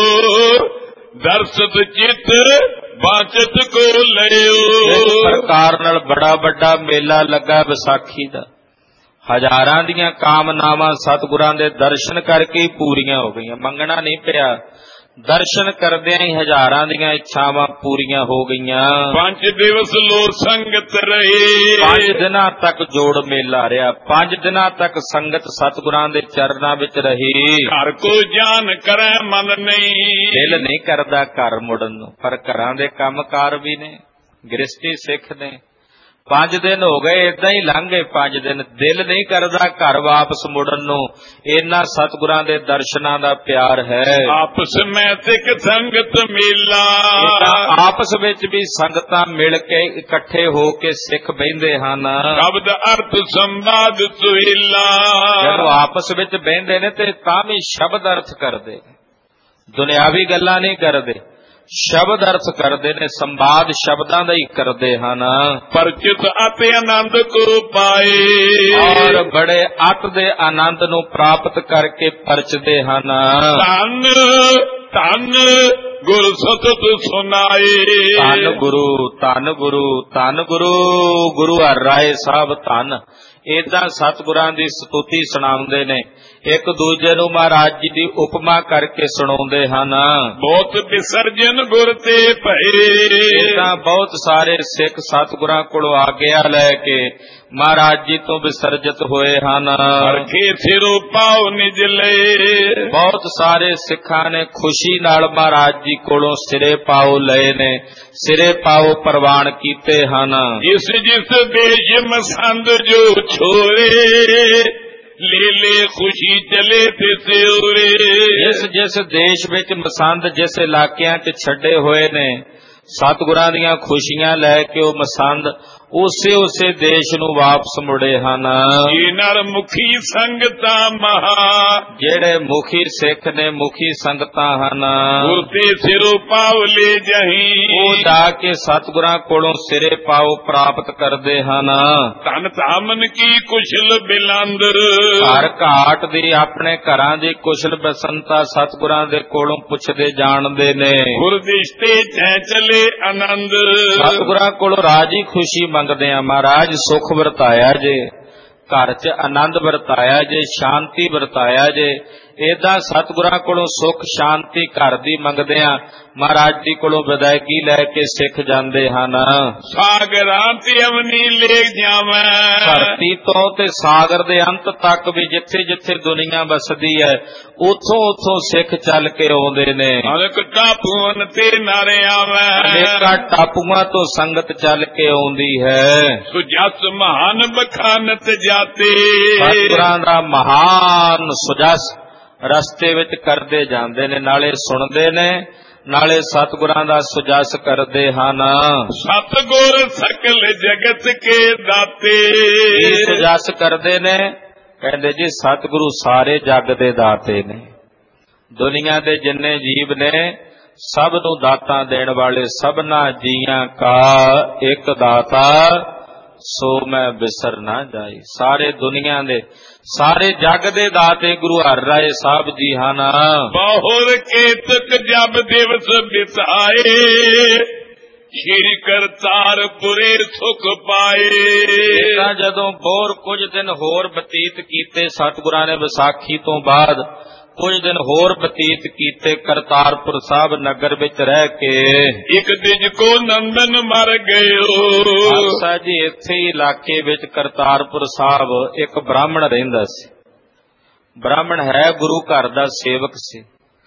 ਦਰਸ਼ਤ ਚਿਤ ਬਾਚਤ ਕੋ ਲਿਓ। ਇਸ ਪ੍ਰਕਾਰ ਨਾਲ ਬੜਾ ਵੱਡਾ ਮੇਲਾ ਲੱਗਾ ਵਿਸਾਖੀ ਦਾ। ਹਜ਼ਾਰਾਂ ਦੀਆਂ ਕਾਮਨਾਵਾਂ ਸਤਿਗੁਰਾਂ ਦੇ ਦਰਸ਼ਨ ਕਰਕੇ ਹੀ ਪੂਰੀਆਂ ਹੋ ਗਈਆਂ। ਮੰਗਣਾ ਨਹੀਂ ਪਿਆ, ਦਰਸ਼ਨ ਕਰਦਿਆਂ ਹੀ ਹਜ਼ਾਰਾਂ ਦੀਆਂ ਇੱਛਾਵਾਂ ਪੂਰੀਆਂ ਹੋ ਗਈਆਂ। ਪੰਜ ਦਿਵਸ ਲੋ ਸੰਗਤ ਰਹੇ। ਪੰਜ ਦਿਨਾਂ ਤੱਕ ਜੋੜ ਮੇਲਾ ਰਿਹਾ। ਪੰਜ ਦਿਨਾਂ ਤੱਕ ਸੰਗਤ ਸਤਿਗੁਰਾਂ ਦੇ ਚਰਨਾਂ ਵਿੱਚ ਰਹੀ। ਘਰ ਕੋ ਜਾਨ ਕਰੈ ਮਨ ਨਹੀਂ। ਦਿਲ ਨਹੀਂ ਕਰਦਾ ਘਰ ਮੁੜਨ ਨੂੰ, ਪਰ ਘਰਾਂ ਦੇ ਕੰਮਕਾਰ ਵੀ ਨੇ, ਗ੍ਰਸਤੀ ਸਿੱਖ ਨੇ। ਪੰਜ ਦਿਨ ਹੋ ਗਏ ਏਦਾਂ ਹੀ ਲੰਘ ਗਏ। ਪੰਜ ਦਿਨ ਦਿਲ ਨਹੀਂ ਕਰਦਾ ਘਰ ਵਾਪਸ ਮੁੜਨ ਨੂੰ। ਇੰਨਾ ਸਤਿਗੁਰਾਂ ਦੇ ਦਰਸ਼ਨਾਂ ਦਾ ਪਿਆਰ ਹੈ। ਆਪਸ ਵਿੱਚ ਸਿੱਖ ਸੰਗਤ ਮੇਲਾ। ਆਪਸ ਵਿੱਚ ਵੀ ਸੰਗਤਾਂ ਮਿਲ ਕੇ ਇਕੱਠੇ ਹੋ ਕੇ ਸਿੱਖ ਬਹਿੰਦੇ ਹਨ। ਸ਼ਬਦ ਅਰਥ ਸੰਵਾਦ ਸੁਹੇਲਾ। ਜਦੋਂ ਆਪਸ ਵਿੱਚ ਬਹਿੰਦੇ ਨੇ ਤੇ ਤਾਂ ਵੀ ਸ਼ਬਦ ਅਰਥ ਕਰਦੇ, ਦੁਨਿਆਵੀ ਗੱਲਾਂ ਨਹੀਂ ਕਰਦੇ, ਸ਼ਬਦ ਅਰਥ ਕਰਦੇ ਨੇ। ਸੰਵਾਦ ਸ਼ਬਦਾਂ ਦਾ ਹੀ ਕਰਦੇ ਹਨ। ਪਰਚਿਤ ਅਤੇ ਆਨੰਦ ਕੋ ਪਾਏ। ਔਰ ਬੜੇ ਅਤ ਦੇ ਆਨੰਦ ਨੂੰ ਪ੍ਰਾਪਤ ਕਰਕੇ ਪਰਚਦੇ ਹਨ। ਧੰਨ ਧੰਨ ਗੁਰ ਸਤਿ ਸੁਨਾਏ। ਧੰਨ ਗੁਰੂ, ਧੰਨ ਗੁਰੂ, ਧੰਨ ਗੁਰੂ, ਗੁਰੂ ਹਰ ਰਾਏ ਸਾਹਿਬ ਧੰਨ। ਏਦਾਂ ਸਤਿਗੁਰਾਂ ਦੀ ਸਤੁਤੀ ਸੁਣਾਉਂਦੇ ਨੇ। ਇੱਕ ਦੂਜੇ ਨੂੰ ਮਹਾਰਾਜ ਜੀ ਦੀ ਉਪਮਾ ਕਰਕੇ ਸੁਣਾਉਂਦੇ ਹਨ। ਬਹੁਤ ਵਿਸਰਜਨ ਗੁਰ ਤੇ ਭਏ। ਏਦਾਂ ਬਹੁਤ ਸਾਰੇ ਸਿੱਖ ਸਤਿਗੁਰਾਂ ਕੋਲੋਂ ਆਗਿਆ ਲੈ ਕੇ ਮਹਾਰਾਜ ਜੀ ਤੋਂ ਵਿਸਰਜਿਤ ਹੋਏ ਹਨ। ਅਰਖੇ ਸਿਰੋਂ ਪਾਉ ਨਿਜ ਲਏ। ਬਹੁਤ ਸਾਰੇ ਸਿੱਖਾਂ ਨੇ ਖੁਸ਼ੀ ਨਾਲ ਮਹਾਰਾਜ ਜੀ ਕੋਲੋਂ ਸਿਰੇ ਪਾਉ ਲਏ ਨੇ, ਸਿਰੇ ਪਾਉ ਪ੍ਰਵਾਨ ਕੀਤੇ ਹਨ। ਜਿਸ ਜਿਸ ਦੇਸ਼ ਮਸੰਦ ਜੋ ਛੋਰੇ, ਲੈ ਲੈ ਖੁਸ਼ੀ ਚਲੇ ਤੇ ਸਿਉਰੇ। ਜਿਸ ਜਿਸ ਦੇਸ਼ ਵਿੱਚ ਮਸੰਦ ਜਿਸ ਇਲਾਕਿਆਂ 'ਚ ਛੱਡੇ ਹੋਏ ਨੇ, ਸਤਿਗੁਰਾਂ ਦੀਆਂ ਖੁਸ਼ੀਆਂ ਲੈ ਕੇ ਉਹ ਮਸੰਦ ਉਸੇ ਉਸੇ ਦੇਸ਼ ਨੂੰ ਵਾਪਸ ਮੁੜੇ ਹਨ। ਜੀ ਨਰ ਮੁਖੀ ਸੰਗਤਾਂ ਮਹਾ। ਜਿਹੜੇ ਮੁਖੀ ਸਿੱਖ ਨੇ, ਮੁਖੀ ਸੰਗਤਾਂ ਹਨ। ਗੁਰ ਤੇ ਸਿਰੋਂ ਪਾਉ ਲੈ ਜਹੀ। ਉਹ ਜਾ ਕੇ ਸਤਿਗੁਰਾਂ ਕੋਲੋਂ ਸਿਰੇ ਪਾਉ ਪ੍ਰਾਪਤ ਕਰਦੇ ਹਨ। ਧਨ ਧਾਮਨ ਕੀ ਕੁਸ਼ਲ ਬਿਲੰਦਰ। ਘਰ ਘਾਟ ਦੀ, ਆਪਣੇ ਘਰਾਂ ਦੀ ਕੁਸ਼ਲ ਬਸੰਤਾ ਸਤਿਗੁਰਾਂ ਦੇ ਕੋਲੋਂ ਪੁੱਛਦੇ ਜਾਣਦੇ ਨੇ। ਗੁਰ ਦਿਸ਼ਤੇ ਚੈ ਚਲੇ ਆਨੰਦ। ਸਤਿਗੁਰਾਂ ਕੋਲੋਂ ਰਾਜੀ ਖੁਸ਼ੀ ਮੰਗਦੇ ਆ। ਮਹਾਰਾਜ ਸੁਖ ਵਰਤਾਇਆ ਜੇ, ਘਰ 'ਚ ਆਨੰਦ ਵਰਤਾਇਆ ਜੇ, ਸ਼ਾਂਤੀ ਵਰਤਾਇਆ ਜੇ। ਏਦਾਂ ਸਤਿਗੁਰਾਂ ਕੋਲੋਂ ਸੁਖ ਸ਼ਾਂਤੀ ਘਰ ਦੀ ਮੰਗਦੇ ਆ, ਮਹਾਰਾਜ ਜੀ ਕੋਲੋਂ ਵਿਦਾਇਗੀ ਲੈ ਕੇ ਸਿੱਖ ਜਾਂਦੇ ਹਨ। ਸਾਗਰਾਂ ਤੇ ਅਵਨੀ ਲੈ ਜਾਵਾਂ, ਧਰਤੀ ਤੋਂ ਤੇ ਸਾਗਰ ਦੇ ਅੰਤ ਤੱਕ ਵੀ ਜਿੱਥੇ ਜਿੱਥੇ ਦੁਨੀਆ ਵਸਦੀ ਹੈ ਉਥੋਂ ਉਥੋਂ ਸਿੱਖ ਚੱਲ ਕੇ ਆਉਂਦੇ ਨੇ। ਅਨੇਕ ਟਾਪੂਆਂ ਤੇ ਨਾਰੇ ਆਵਾਂ, ਅਨੇਕਾਂ ਟਾਪੂਆਂ ਤੋਂ ਸੰਗਤ ਚੱਲ ਕੇ ਆਉਂਦੀ ਹੈ। ਸੁਜਸ ਮਹਾਨ ਬਖਾਨਤ ਜਾਤੇ, ਸਤਿਗੁਰਾਂ ਦਾ ਮਹਾਨ ਸੁਜਸ ਰਸਤੇ ਵਿੱਚ ਕਰਦੇ ਜਾਂਦੇ ਨੇ, ਨਾਲੇ ਸੁਣਦੇ ਨੇ ਨਾਲੇ ਸਤਿਗੁਰਾਂ ਦਾ ਸੁਜਸ ਕਰਦੇ ਹਨ। ਸਤਿਗੁਰ ਸਕਲ ਜਗਤ ਕੇ ਦਾਤੇ, ਇਹ ਸੁਜਸ ਕਰਦੇ ਨੇ, ਕਹਿੰਦੇ ਜੀ ਸਤਿਗੁਰੂ ਸਾਰੇ ਜਗ ਦੇ ਦਾਤੇ ਨੇ। ਦੁਨੀਆ ਦੇ ਜਿੰਨੇ ਜੀਵ ਨੇ ਸਭ ਨੂੰ ਦਾਤਾਂ ਦੇਣ ਵਾਲੇ, ਸਭਨਾ ਜੀਆਂ ਕਾ ਇੱਕ ਦਾਤਾ ਸੋ ਮੈਂ ਬਿਸਰ ਨਾ ਜਾਈ। ਸਾਰੇ ਦੁਨੀਆ ਦੇ ਸਾਰੇ ਜਗ ਦੇ ਦਾਤੇ ਗੁਰੂ ਹਰਿ ਰਾਏ ਸਾਹਿਬ ਜੀ ਹਨ। ਬਹੁਰ ਕੇਤਕ ਜਬ ਦਿਵਸ ਬਿਤਾਏ, ਸ਼੍ਰੀ ਕਰਤਾਰਪੁਰੇ ਸੁਖ ਪਾਏ। ਤਾਂ ਜਦੋਂ ਹੋਰ ਕੁਝ ਦਿਨ ਹੋਰ ਬਤੀਤ ਕੀਤੇ ਸਤਿਗੁਰਾਂ ਨੇ, ਵਿਸਾਖੀ ਤੋਂ ਬਾਅਦ ਕੁਝ ਦਿਨ ਹੋਰ ਬਤੀਤ ਕੀਤੇ ਕਰਤਾਰਪੁਰ ਸਾਹਿਬ ਨਗਰ ਵਿੱਚ ਰਹਿ ਕੇ। ਇੱਕ ਦਿਨ ਕੋ ਨੰਦਨ ਮਰ ਗਇਓ, ਖਾਲਸਾ ਜੀ ਇੱਥੇ ਹੀ ਇਲਾਕੇ ਵਿੱਚ ਕਰਤਾਰਪੁਰ ਸਾਹਿਬ ਇੱਕ ਬ੍ਰਾਹਮਣ ਰਹਿੰਦਾ ਸੀ। ਬ੍ਰਾਹਮਣ ਹੈ, ਗੁਰੂ ਘਰ ਦਾ ਸੇਵਕ ਸੀ।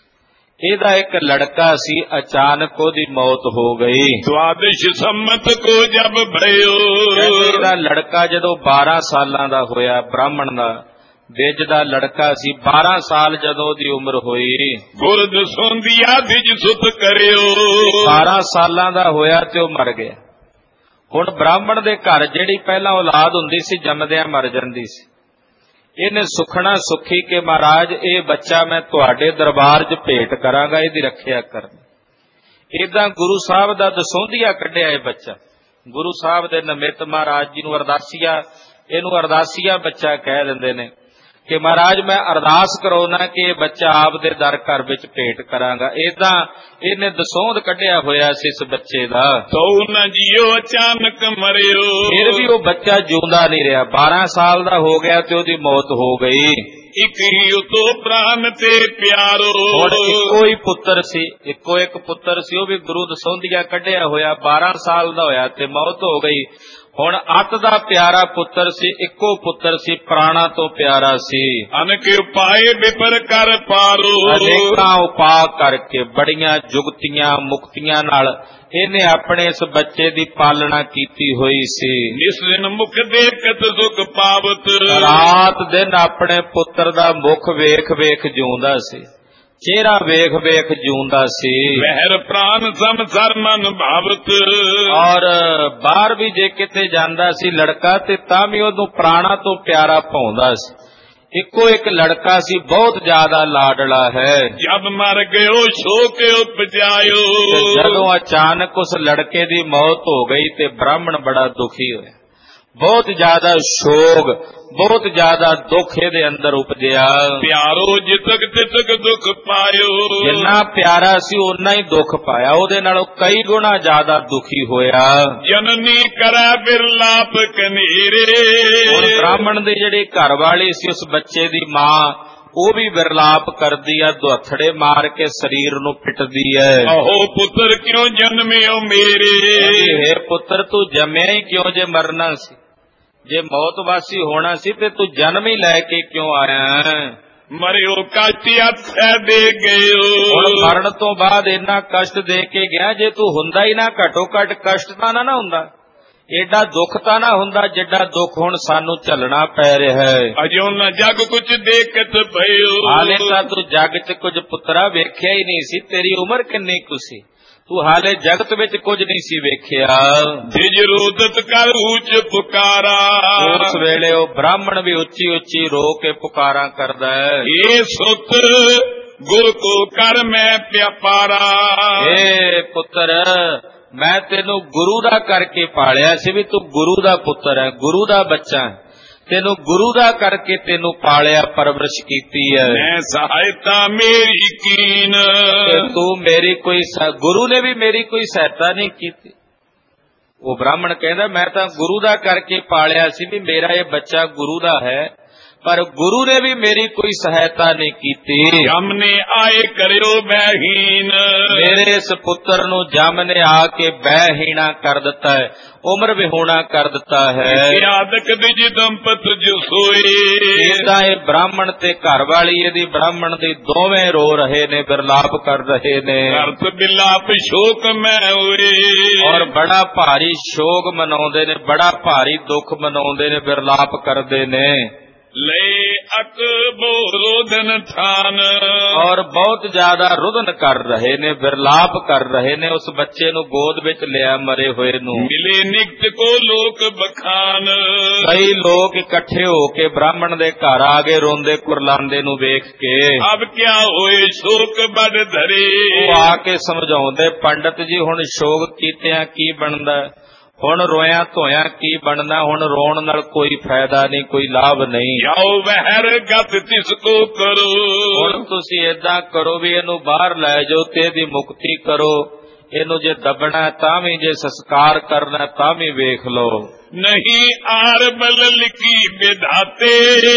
ਇਹਦਾ ਇੱਕ ਲੜਕਾ ਸੀ, ਅਚਾਨਕ ਉਹਦੀ ਮੌਤ ਹੋ ਗਈ। ਦੁਆਦਸ਼ ਸੰਮਤ ਕੋ ਜਬ ਭਇਓ, ਇਹਦਾ ਲੜਕਾ ਜਦੋਂ ਬਾਰਾਂ ਸਾਲਾਂ ਦਾ ਹੋਇਆ, ਬ੍ਰਾਹਮਣ ਦਾ ਬਿਜ ਦਾ ਲੜਕਾ ਸੀ, ਬਾਰਾਂ ਸਾਲ ਜਦੋਂ ਉਹਦੀ ਉਮਰ ਹੋਈ, ਗੁਰਦ ਸੋਂਦੀਆ ਬਿਜ ਸੁਤ ਕਰਿਓ। ਬਾਰਾਂ ਸਾਲਾਂ ਦਾ ਹੋਇਆ ਤੇ ਉਹ ਮਰ ਗਿਆ। ਹੁਣ ਬ੍ਰਾਹਮਣ ਦੇ ਘਰ ਜਿਹੜੀ ਪਹਿਲਾਂ ਔਲਾਦ ਹੁੰਦੀ ਸੀ ਜੰਮਦਿਆਂ ਮਰ ਜਾਂਦੀ ਸੀ। ਇਹਨੇ ਸੁਖਣਾ ਸੁਖੀ ਕਿ ਮਹਾਰਾਜ ਇਹ ਬੱਚਾ ਮੈਂ ਤੁਹਾਡੇ ਦਰਬਾਰ 'ਚ ਭੇਟ ਕਰਾਂਗਾ, ਇਹਦੀ ਰੱਖਿਆ ਕਰਨੀ। ਏਦਾਂ ਗੁਰੂ ਸਾਹਿਬ ਦਾ ਦਸੌਂਧੀਆ ਕੱਢਿਆ ਇਹ ਬੱਚਾ। ਗੁਰੂ ਸਾਹਿਬ ਦੇ ਨਿਮਿਤ ਮਹਾਰਾਜ ਜੀ ਨੂੰ ਅਰਦਾਸੀਆ, ਇਹਨੂੰ ਅਰਦਾਸੀਆ ਬੱਚਾ ਕਹਿ ਦਿੰਦੇ ਨੇ ਕਿ ਮਹਾਰਾਜ ਮੈਂ ਅਰਦਾਸ ਕਰਾਉਣਾ ਕਿ ਇਹ ਬੱਚਾ ਆਪ ਦੇ ਦਰ ਘਰ ਵਿੱਚ ਭੇਟ ਕਰਾਂਗਾ। ਏਦਾਂ ਇਹਨੇ ਦਸੌਂਧ ਕੱਢਿਆ ਹੋਇਆ ਸੀ ਇਸ ਬੱਚੇ ਦਾ। ਤੋ ਨਾ ਜੀਓ ਅਚਾਨਕ ਮਰਿਓ, ਫਿਰ ਵੀ ਉਹ ਬੱਚਾ ਜਿਉਂਦਾ ਨਹੀਂ ਰਿਹਾ। ਬਾਰਾਂ ਸਾਲ ਦਾ ਹੋ ਗਿਆ ਤੇ ਉਹਦੀ ਮੌਤ ਹੋ ਗਈ। ਇੱਕ ਹੀ ਉਤੋ ਪ੍ਰਾਨ ਤੇ ਪਿਆਰੋ, ਹੁਣ ਇੱਕੋ ਹੀ ਪੁੱਤਰ ਸੀ, ਇੱਕੋ ਇੱਕ ਪੁੱਤਰ ਸੀ, ਉਹ ਵੀ ਗੁਰੂ ਦਸੌਂਧੀਆ ਕੱਢਿਆ ਹੋਇਆ, ਬਾਰਾਂ ਸਾਲ ਦਾ ਹੋਇਆ ਤੇ ਮੌਤ ਹੋ ਗਈ। ਹੁਣ ਅੱਤ ਦਾ ਪਿਆਰਾ ਪੁੱਤਰ ਸੀ, ਇੱਕੋ ਪੁੱਤਰ ਸੀ, ਪ੍ਰਾਣਾ ਤੋਂ ਪਿਆਰਾ ਸੀ। ਅਨੇਕ ਉਪਾਏ ਵਿਪਰ ਕਰ ਪਾਰੋ, ਅਨੇਕਾਂ ਉਪਾਅ ਕਰਕੇ ਬੜੀਆਂ ਜੁਗਤੀਆਂ ਮੁਕਤੀਆਂ ਨਾਲ ਇਹਨੇ ਆਪਣੇ ਇਸ ਬੱਚੇ ਦੀ ਪਾਲਣਾ ਕੀਤੀ ਹੋਈ ਸੀ। ਜਿਸ ਦਿਨ ਮੁਖ ਦੇਖਤ ਸੁਖ ਪਾਵਤ, ਰਾਤ ਦਿਨ ਆਪਣੇ ਪੁੱਤਰ ਦਾ ਮੁਖ ਵੇਖ ਵੇਖ ਜਿਉਂਦਾ ਸੀ, ਚਿਹਰਾ ਵੇਖ ਵੇਖ ਜਿਉਂਦਾ ਸੀ। ਵਹਿਰ ਪ੍ਰਾਨ ਸੰਸਰ ਮਨ ਭਾਵਤ, ਔਰ ਬਾਹਰ ਵੀ ਜੇ ਕਿਤੇ ਜਾਂਦਾ ਸੀ ਲੜਕਾ ਤੇ ਤਾਂ ਵੀ ਉਹਨੂੰ ਪ੍ਰਾਣਾ ਤੋਂ ਪਿਆਰਾ ਭਾਉਂਦਾ ਸੀ। ਇੱਕੋ ਇੱਕ ਲੜਕਾ ਸੀ, ਬਹੁਤ ਜ਼ਿਆਦਾ ਲਾਡਲਾ ਹੈ। ਜਬ ਮਰ ਗਇਓ ਸ਼ੋਕ ਉਪਜਾਇਓ, ਜਦੋਂ ਅਚਾਨਕ ਉਸ ਲੜਕੇ ਦੀ ਮੌਤ ਹੋ ਗਈ ਤੇ ਬ੍ਰਾਹਮਣ ਬੜਾ ਦੁਖੀ ਹੋਇਆ। ਬਹੁਤ ਜ਼ਿਆਦਾ ਸ਼ੋਕ, ਬਹੁਤ ਜ਼ਿਆਦਾ ਦੁੱਖ ਇਹਦੇ ਅੰਦਰ ਉਪਜਿਆ। ਪਿਆਰੋ ਜਿਤਕ ਤਿਤਕ ਦੁੱਖ ਪਾਇਓ, ਜਿੰਨਾ ਪਿਆਰਾ ਸੀ ਓਨਾ ਹੀ ਦੁੱਖ ਪਾਇਆ, ਉਹਦੇ ਨਾਲੋਂ ਕਈ ਗੁਣਾ ਜ਼ਿਆਦਾ ਦੁਖੀ ਹੋਇਆ। ਜਨਨੀ ਕਰੈ ਬਿਰਲਾਪ ਕਨੇਰੇ, ਹੁਣ ਬ੍ਰਾਹਮਣ ਦੀ ਜਿਹੜੀ ਘਰ ਵਾਲੀ ਸੀ ਉਸ ਬੱਚੇ ਦੀ ਮਾਂ, ਉਹ ਵੀ ਵਿਰਲਾਪ ਕਰਦੀ ਆ, ਦੁਹੱਥੜੇ ਮਾਰ ਕੇ ਸਰੀਰ ਨੂੰ ਪਿੱਟਦੀ ਹੈ। ਆਹੋ ਪੁੱਤਰ ਕਿਉਂ ਜਨਮਿਓ ਮੇਰੇ, ਹੇ ਪੁੱਤਰ ਤੂੰ ਜੰਮਿਆ ਹੀ ਕਿਉਂ ਜੇ ਮਰਨਾ ਸੀ, ਜੇ ਮੌਤ ਵਾਸੀ ਹੋਣਾ ਸੀ ਤੇ ਤੂੰ ਜਨਮ ਹੀ ਲੈ ਕੇ ਕਿਉਂ ਆਇਆ। ਮਰਿਓ ਕਸ਼ਟ ਹੱਥ ਦੇ ਗਇਓ, ਹੁਣ ਮਰਨ ਤੋਂ ਬਾਅਦ ਇੰਨਾ ਕਸ਼ਟ ਦੇ ਕੇ ਗਿਆ, ਜੇ ਤੂੰ ਹੁੰਦਾ ਹੀ ਨਾ ਘੱਟੋ ਘੱਟ ਕਸ਼ਟ ਤਾਂ ਨਾ ਨਾ ਹੁੰਦਾ, ਏਡਾ ਦੁੱਖ ਤਾਂ ਨਾ ਹੁੰਦਾ ਜਿੱਡਾ ਦੁੱਖ ਹੁਣ ਸਾਨੂੰ ਝੱਲਣਾ ਪੈ ਰਿਹਾ ਹੈ। ਅਜੋ ਨਾ ਜਗ ਕੁਝ ਦੇਖਤ ਭਇਓ, ਹਾਲੇ ਤਾਂ ਤੂੰ ਜਗ 'ਚ ਕੁਝ ਪੁੱਤਰਾ ਵੇਖਿਆ ਹੀ ਨਹੀਂ ਸੀ, ਤੇਰੀ ਉਮਰ ਕਿੰਨੀ ਕੁ ਸੀ, ਤੂੰ ਹਾਲੇ ਜਗਤ ਵਿੱਚ ਕੁਝ ਨਹੀਂ ਸੀ ਵੇਖਿਆ। ਜਿਜ ਰੋਦਤ ਕਰ ਉੱਚ ਪੁਕਾਰਾ, ਉਸ ਵੇਲੇ ਉਹ ਬ੍ਰਾਹਮਣ ਵੀ ਉੱਚੀ ਉੱਚੀ ਰੋ ਕੇ ਪੁਕਾਰਾਂ ਕਰਦਾ ਹੈ। ਇਹ ਸੁਤ ਗੁਰ ਕੋ ਕਰ ਮੈਂ ਪਿਆਪਾਰਾ, ਏ ਪੁੱਤਰ ਮੈਂ ਤੈਨੂੰ ਗੁਰੂ ਦਾ ਕਰਕੇ ਪਾਲਿਆ ਸੀ, ਵੀ ਤੂੰ ਗੁਰੂ ਦਾ ਪੁੱਤਰ ਹੈ, ਗੁਰੂ ਦਾ ਬੱਚਾ ਹੈ, ਤੈਨੂੰ ਗੁਰੂ ਦਾ ਕਰਕੇ ਤੈਨੂੰ ਪਾਲਿਆ, ਪਰਵਰਿਸ਼ ਕੀਤੀ ਹੈ। ਮੈਂ ਸਹਾਇਤਾ ਮੇਰੀ ਕੀਨ, ਤੇ ਤੂੰ ਮੇਰੀ ਕੋਈ, ਗੁਰੂ ਨੇ ਵੀ ਮੇਰੀ ਕੋਈ ਸਹਾਇਤਾ ਨਹੀਂ ਕੀਤੀ। ਉਹ ਬ੍ਰਾਹਮਣ ਕਹਿੰਦਾ ਮੈਂ ਤਾਂ ਗੁਰੂ ਦਾ ਕਰਕੇ ਪਾਲਿਆ ਸੀ, ਵੀ ਮੇਰਾ ਇਹ ਬੱਚਾ ਗੁਰੂ ਦਾ ਹੈ, पर गुरु ने भी मेरी कोई सहायता नहीं की। जम ने आए करियो बहहीन, मेरे इस पुत्र नु जम ने आके बहहीना कर दिता है, उम्र विहूणा कर दिता है। आदक दिज दंपत जो सोए, इदा ये ब्राह्मण ते घर वाली यदि ब्राह्मण दी दोवें रो रहे ने, बिरलाप कर रहे ने। अर्थ बिलाप शोक मैं हुए, और बड़ा भारी शोक मनाउंदे ने, बड़ा भारी दुख मनाउंदे ने, बिरलाप करदे ने। ले अक बो रोदन थान, और बहुत ज्यादा रुदन कर रहे ने, बिरलाप कर रहे ने। उस बच्चे नु गोद विच लिया मरे हुए नु। मिले निकट को लोक बखान, कई लोग इकट्ठे होके ब्राह्मण दे घर आ गए रोंदे कुरलांदे नु वेख के। अब क्या होए शोक बड़ धरे, वो आके समझाउंदे पंडित जी हुण शोक कीतियां की बनदा, हुण रोया धोया की बनना, हुण रोण नाल कोई फायदा नहीं, कोई लाभ नहीं। जाओ वहर गत तिसको करो, हुण तुसी इदां करो भी इहनू बाहर लै जाओ ते इहदी मुक्ति करो। इहनू जे दबना तां भी, जे संस्कार करना तां भी वेख लो। नहीं आर बल लिखी विधाते,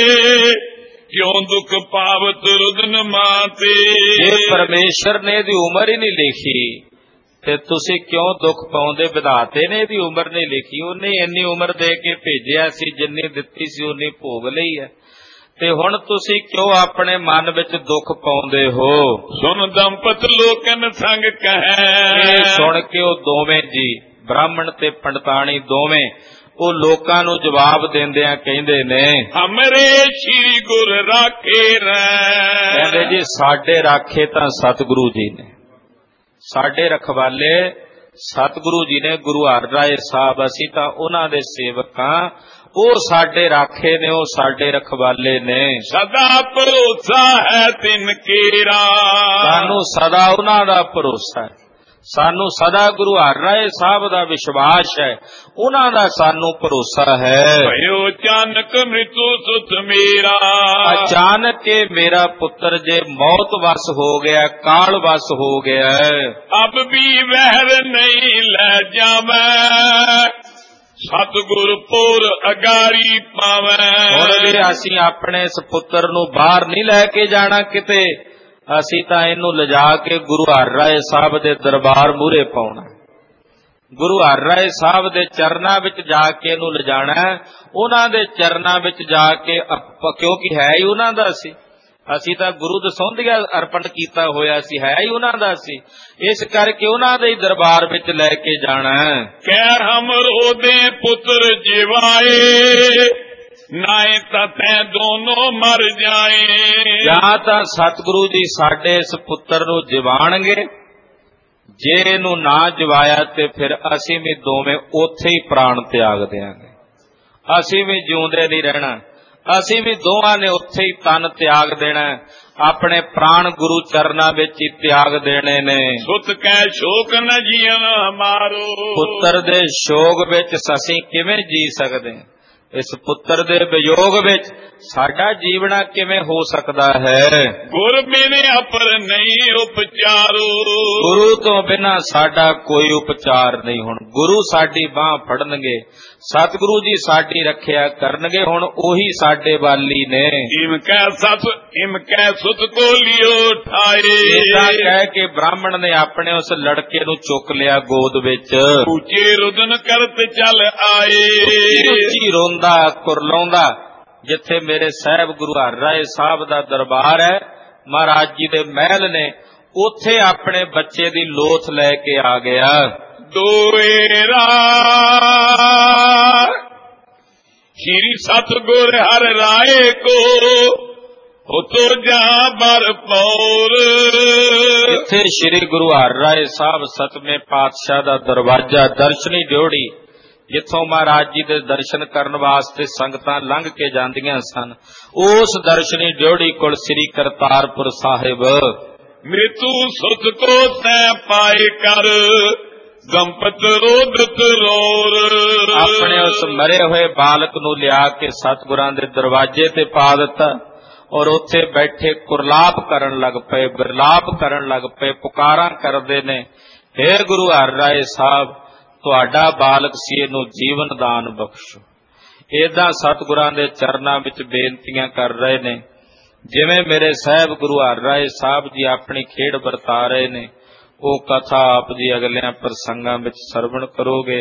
क्यों दुख पावत रुदन माते। जे परमेश्वर ने इहदी उम्र ही नहीं लिखी ते तुसी क्यों दुख पाउंदे? विधाते ने इहदी उम्र नहीं लिखी, उन्हें इन्नी उम्र दे के भेजिया सी, जिन्नी दित्ती सी उन्नी भोग लई है, ते हुण तुसी क्यों अपने मन विच दुख पाउंदे हो? सुन दंपत लोकन संग कहे, सुन के ओ दोवें जी ब्राह्मण ते पंडिताणी दोवें ਉਹ ਲੋਕਾਂ ਨੂੰ ਜਵਾਬ ਦਿੰਦਿਆਂ ਕਹਿੰਦੇ ਨੇ, ਹਮਰੇ ਸ਼੍ਰੀ ਗੁਰ ਰਾਖੇ ਰਹਿ। ਕਹਿੰਦੇ ਜੀ ਸਾਡੇ ਰਾਖੇ ਤਾਂ ਸਤਿਗੁਰੂ ਜੀ ਨੇ, ਸਾਡੇ ਰਖਵਾਲੇ ਸਤਿਗੁਰੂ ਜੀ ਨੇ, ਗੁਰੂ ਹਰਿਰਾਏ ਸਾਹਿਬ। ਅਸੀਂ ਤਾਂ ਉਹਨਾਂ ਦੇ ਸੇਵਕ ਹਾਂ, ਉਹ ਸਾਡੇ ਰਾਖੇ ਨੇ, ਉਹ ਸਾਡੇ ਰਖਵਾਲੇ ਨੇ। ਸਦਾ ਭਰੋਸਾ ਹੈ ਤਿਨ ਕੇਰਾ, ਸਾਨੂੰ ਸਦਾ ਉਹਨਾਂ ਦਾ ਭਰੋਸਾ ਹੈ, ਸਾਨੂੰ ਸਦਾ ਗੁਰੂ ਹਰਿਰਾਏ ਸਾਹਿਬ ਦਾ ਵਿਸ਼ਵਾਸ ਹੈ, ਉਹਨਾਂ ਦਾ ਸਾਨੂੰ ਭਰੋਸਾ ਹੈ। ਭਇਓ ਅਚਾਨਕ ਮ੍ਰਿਤੂ ਸੁਤ ਮੇਰਾ, ਅਚਾਨਕ ਇਹ ਮੇਰਾ ਪੁੱਤਰ ਜੇ ਮੌਤ ਵਸ ਹੋ ਗਿਆ, ਕਾਲ ਵਸ ਹੋ ਗਿਆ। ਅਬ ਵੀ ਵਹਿਰ ਨਹੀਂ ਲੈ ਜਾਵੇਂ, ਸਤਿਗੁਰ ਪੁਰ ਅਗਾਰੀ ਪਾਵੈ। ਹੁਣ ਵੀ ਅਸੀਂ ਆਪਣੇ ਇਸ ਪੁੱਤਰ ਨੂੰ ਬਾਹਰ ਨਹੀਂ ਲੈ ਕੇ ਜਾਣਾ ਕਿਤੇ, ਅਸੀਂ ਤਾਂ ਇਹਨੂੰ ਲਿਜਾ ਕੇ ਗੁਰੂ ਹਰਿਰਾਏ ਸਾਹਿਬ ਦੇ ਦਰਬਾਰ ਮੂਹਰੇ ਪਾਉਣਾ, ਗੁਰੂ ਹਰਿਰਾਏ ਸਾਹਿਬ ਦੇ ਚਰਨਾਂ ਵਿੱਚ ਜਾ ਕੇ ਇਹਨੂੰ ਲਿਜਾਣਾ, ਉਹਨਾਂ ਦੇ ਚਰਨਾਂ ਵਿੱਚ ਜਾ ਕੇ, ਕਿਉਂਕਿ ਹੈ ਹੀ ਉਹਨਾਂ ਦਾ ਸੀ, ਅਸੀਂ ਤਾਂ ਗੁਰੂ ਦਸੌਂਧੀਆ ਅਰਪਣ ਕੀਤਾ ਹੋਇਆ ਸੀ, ਹੈ ਹੀ ਉਹਨਾਂ ਦਾ ਸੀ, ਇਸ ਕਰਕੇ ਉਹਨਾਂ ਦੇ ਦਰਬਾਰ ਵਿੱਚ ਲੈ ਕੇ ਜਾਣਾ। ਕਹਿ ਹਮਰੋ ਦੇ ਪੁੱਤਰ ਜਿਵਾਏ, ਨਾਏ ਤਾਂ ਤੈ ਦੋਨੋਂ ਮਰ ਜਾਏ। ਜਾਂ ਤਾਂ ਸਤਿਗੁਰੂ ਜੀ ਸਾਡੇ ਇਸ ਪੁੱਤਰ ਨੂੰ ਜਿਵਾਣਗੇ, ਜੇ ਇਹਨੂੰ ਨਾ ਜਿਵਾਇਆ ਤੇ ਫਿਰ ਅਸੀਂ ਵੀ ਦੋਵੇਂ ਉੱਥੇ ਹੀ ਪ੍ਰਾਣ ਤਿਆਗ ਦਿਆਂਗੇ, ਅਸੀਂ ਵੀ ਜਿਉਂਦੇ ਨਹੀਂ ਰਹਿਣਾ, ਅਸੀਂ ਵੀ ਦੋਵਾਂ ਨੇ ਉੱਥੇ ਹੀ ਤਨ ਤਿਆਗ ਦੇਣਾ, ਆਪਣੇ ਪ੍ਰਾਣ ਗੁਰੂ ਚਰਨਾਂ ਵਿੱਚ ਹੀ ਤਿਆਗ ਦੇਣੇ ਨੇ। ਸੁਤ ਕਹਿ ਸ਼ੋਕ ਨ ਜੀਵਨ ਹਮਾਰੋ, ਪੁੱਤਰ ਦੇ ਸ਼ੋਕ ਵਿੱਚ ਅਸੀਂ ਕਿਵੇਂ ਜੀ ਸਕਦੇ? ਇਸ ਪੁੱਤਰ ਦੇ ਵਿਯੋਗ ਵਿੱਚ ਸਾਡਾ ਜੀਵਣਾ ਕਿਵੇਂ ਹੋ ਸਕਦਾ ਹੈ? ਗੁਰ ਬਿਨ ਅਪਰ ਨਹੀਂ ਉਪਚਾਰੋ, ਗੁਰੂ ਤੋਂ ਬਿਨਾਂ ਸਾਡਾ ਕੋਈ ਉਪਚਾਰ ਨਹੀਂ। ਹੁਣ ਗੁਰੂ ਸਾਡੀ ਬਾਹ ਫੜਨਗੇ, ਸਤਿਗੁਰੂ ਜੀ ਸਾਡੀ ਰੱਖਿਆ ਕਰਨਗੇ, ਹੁਣ ਉਹੀ ਸਾਡੇ ਵਾਲੀ ਨੇ। ਇਮ ਕਹਿ ਸਤ ਇਮ ਕਹਿ ਸੁਤ ਕੋ ਲਿਓ ਠਾਏ, ਇਹਦਾ ਕਹਿ ਕੇ ਬ੍ਰਾਹਮਣ ਨੇ ਆਪਣੇ ਉਸ ਲੜਕੇ ਨੂੰ ਚੁੱਕ ਲਿਆ ਗੋਦ ਵਿੱਚ। ਉੱਚੇ ਰੁਦਨ ਕਰਤ ਚੱਲ ਆਏ, ਉੱਚੀ ਰੋਂਦਾ ਕੁਰਲਾਉਂਦਾ, ਜਿੱਥੇ ਮੇਰੇ ਸਾਹਿਬ ਗੁਰੂ ਹਰਿਰਾਏ ਸਾਹਿਬ ਦਾ ਦਰਬਾਰ ਹੈ, ਮਹਾਰਾਜ ਜੀ ਦੇ ਮਹਿਲ ਨੇ, ਉੱਥੇ ਆਪਣੇ ਬੱਚੇ ਦੀ ਲੋਥ ਲੈ ਕੇ ਆ ਗਿਆ। ਦੋਏਰਾ ਸ਼੍ਰੀ ਸਤਿਗੁਰ ਹਰਿਰਾਏ ਕੋ ਉਤੋ ਜਾ ਬਰ ਪੌਰ, ਇੱਥੇ ਸ਼੍ਰੀ ਗੁਰੂ ਹਰਿਰਾਏ ਸਾਹਿਬ ਸਤਵੇਂ ਪਾਤਸ਼ਾਹ ਦਾ ਦਰਵਾਜ਼ਾ, ਦਰਸ਼ਨੀ ਡਿਓੜੀ, ਜਿੱਥੋਂ ਮਹਾਰਾਜ ਜੀ ਦੇ ਦਰਸ਼ਨ ਕਰਨ ਵਾਸਤੇ ਸੰਗਤਾਂ ਲੰਘ ਕੇ ਜਾਂਦੀਆਂ ਸਨ, ਉਸ ਦਰਸ਼ਨੀ ਡਿਓੜੀ ਕੋਲ ਸ੍ਰੀ ਕਰਤਾਰਪੁਰ ਸਾਹਿਬ। ਮ੍ਰਿਤੂ ਸੁਤ ਕੋ ਤੈ ਪਾਏ ਕਰ, ਦੰਪਤ ਰੋਦਤ ਰੋਰ, ਆਪਣੇ ਉਸ ਮਰੇ ਹੋਏ ਬਾਲਕ ਨੂੰ ਲਿਆ ਕੇ ਸਤਿਗੁਰਾਂ ਦੇ ਦਰਵਾਜ਼ੇ ਤੇ ਪਾ ਦਿੱਤਾ, ਔਰ ਉੱਥੇ ਬੈਠੇ ਕੁਰਲਾਪ ਕਰਨ ਲੱਗ ਪਏ, ਬਿਰਲਾਪ ਕਰਨ ਲੱਗ ਪਏ, ਪੁਕਾਰਾਂ ਕਰਦੇ ਨੇ, ਹੇ ਗੁਰੂ ਹਰਿਰਾਏ ਸਾਹਿਬ, ਤੁਹਾਡਾ ਬਾਲਕ ਸੀ, ਇਹਨੂੰ ਜੀਵਨ ਦਾਨ ਬਖਸ਼ੋ, ਏਦਾਂ ਸਤਿਗੁਰਾਂ ਦੇ ਚਰਨਾਂ ਵਿੱਚ ਬੇਨਤੀਆਂ ਕਰ ਰਹੇ ਨੇ। ਜਿਵੇਂ ਮੇਰੇ ਸਾਹਿਬ ਗੁਰੂ ਹਰਿ ਰਾਏ ਸਾਹਿਬ ਜੀ ਆਪਣੀ ਖੇਡ ਵਰਤਾ ਰਹੇ ਨੇ, ਉਹ ਕਥਾ ਆਪ ਜੀ ਅਗਲਿਆਂ ਪ੍ਰਸੰਗਾਂ ਵਿੱਚ ਸਰਵਣ ਕਰੋਗੇ।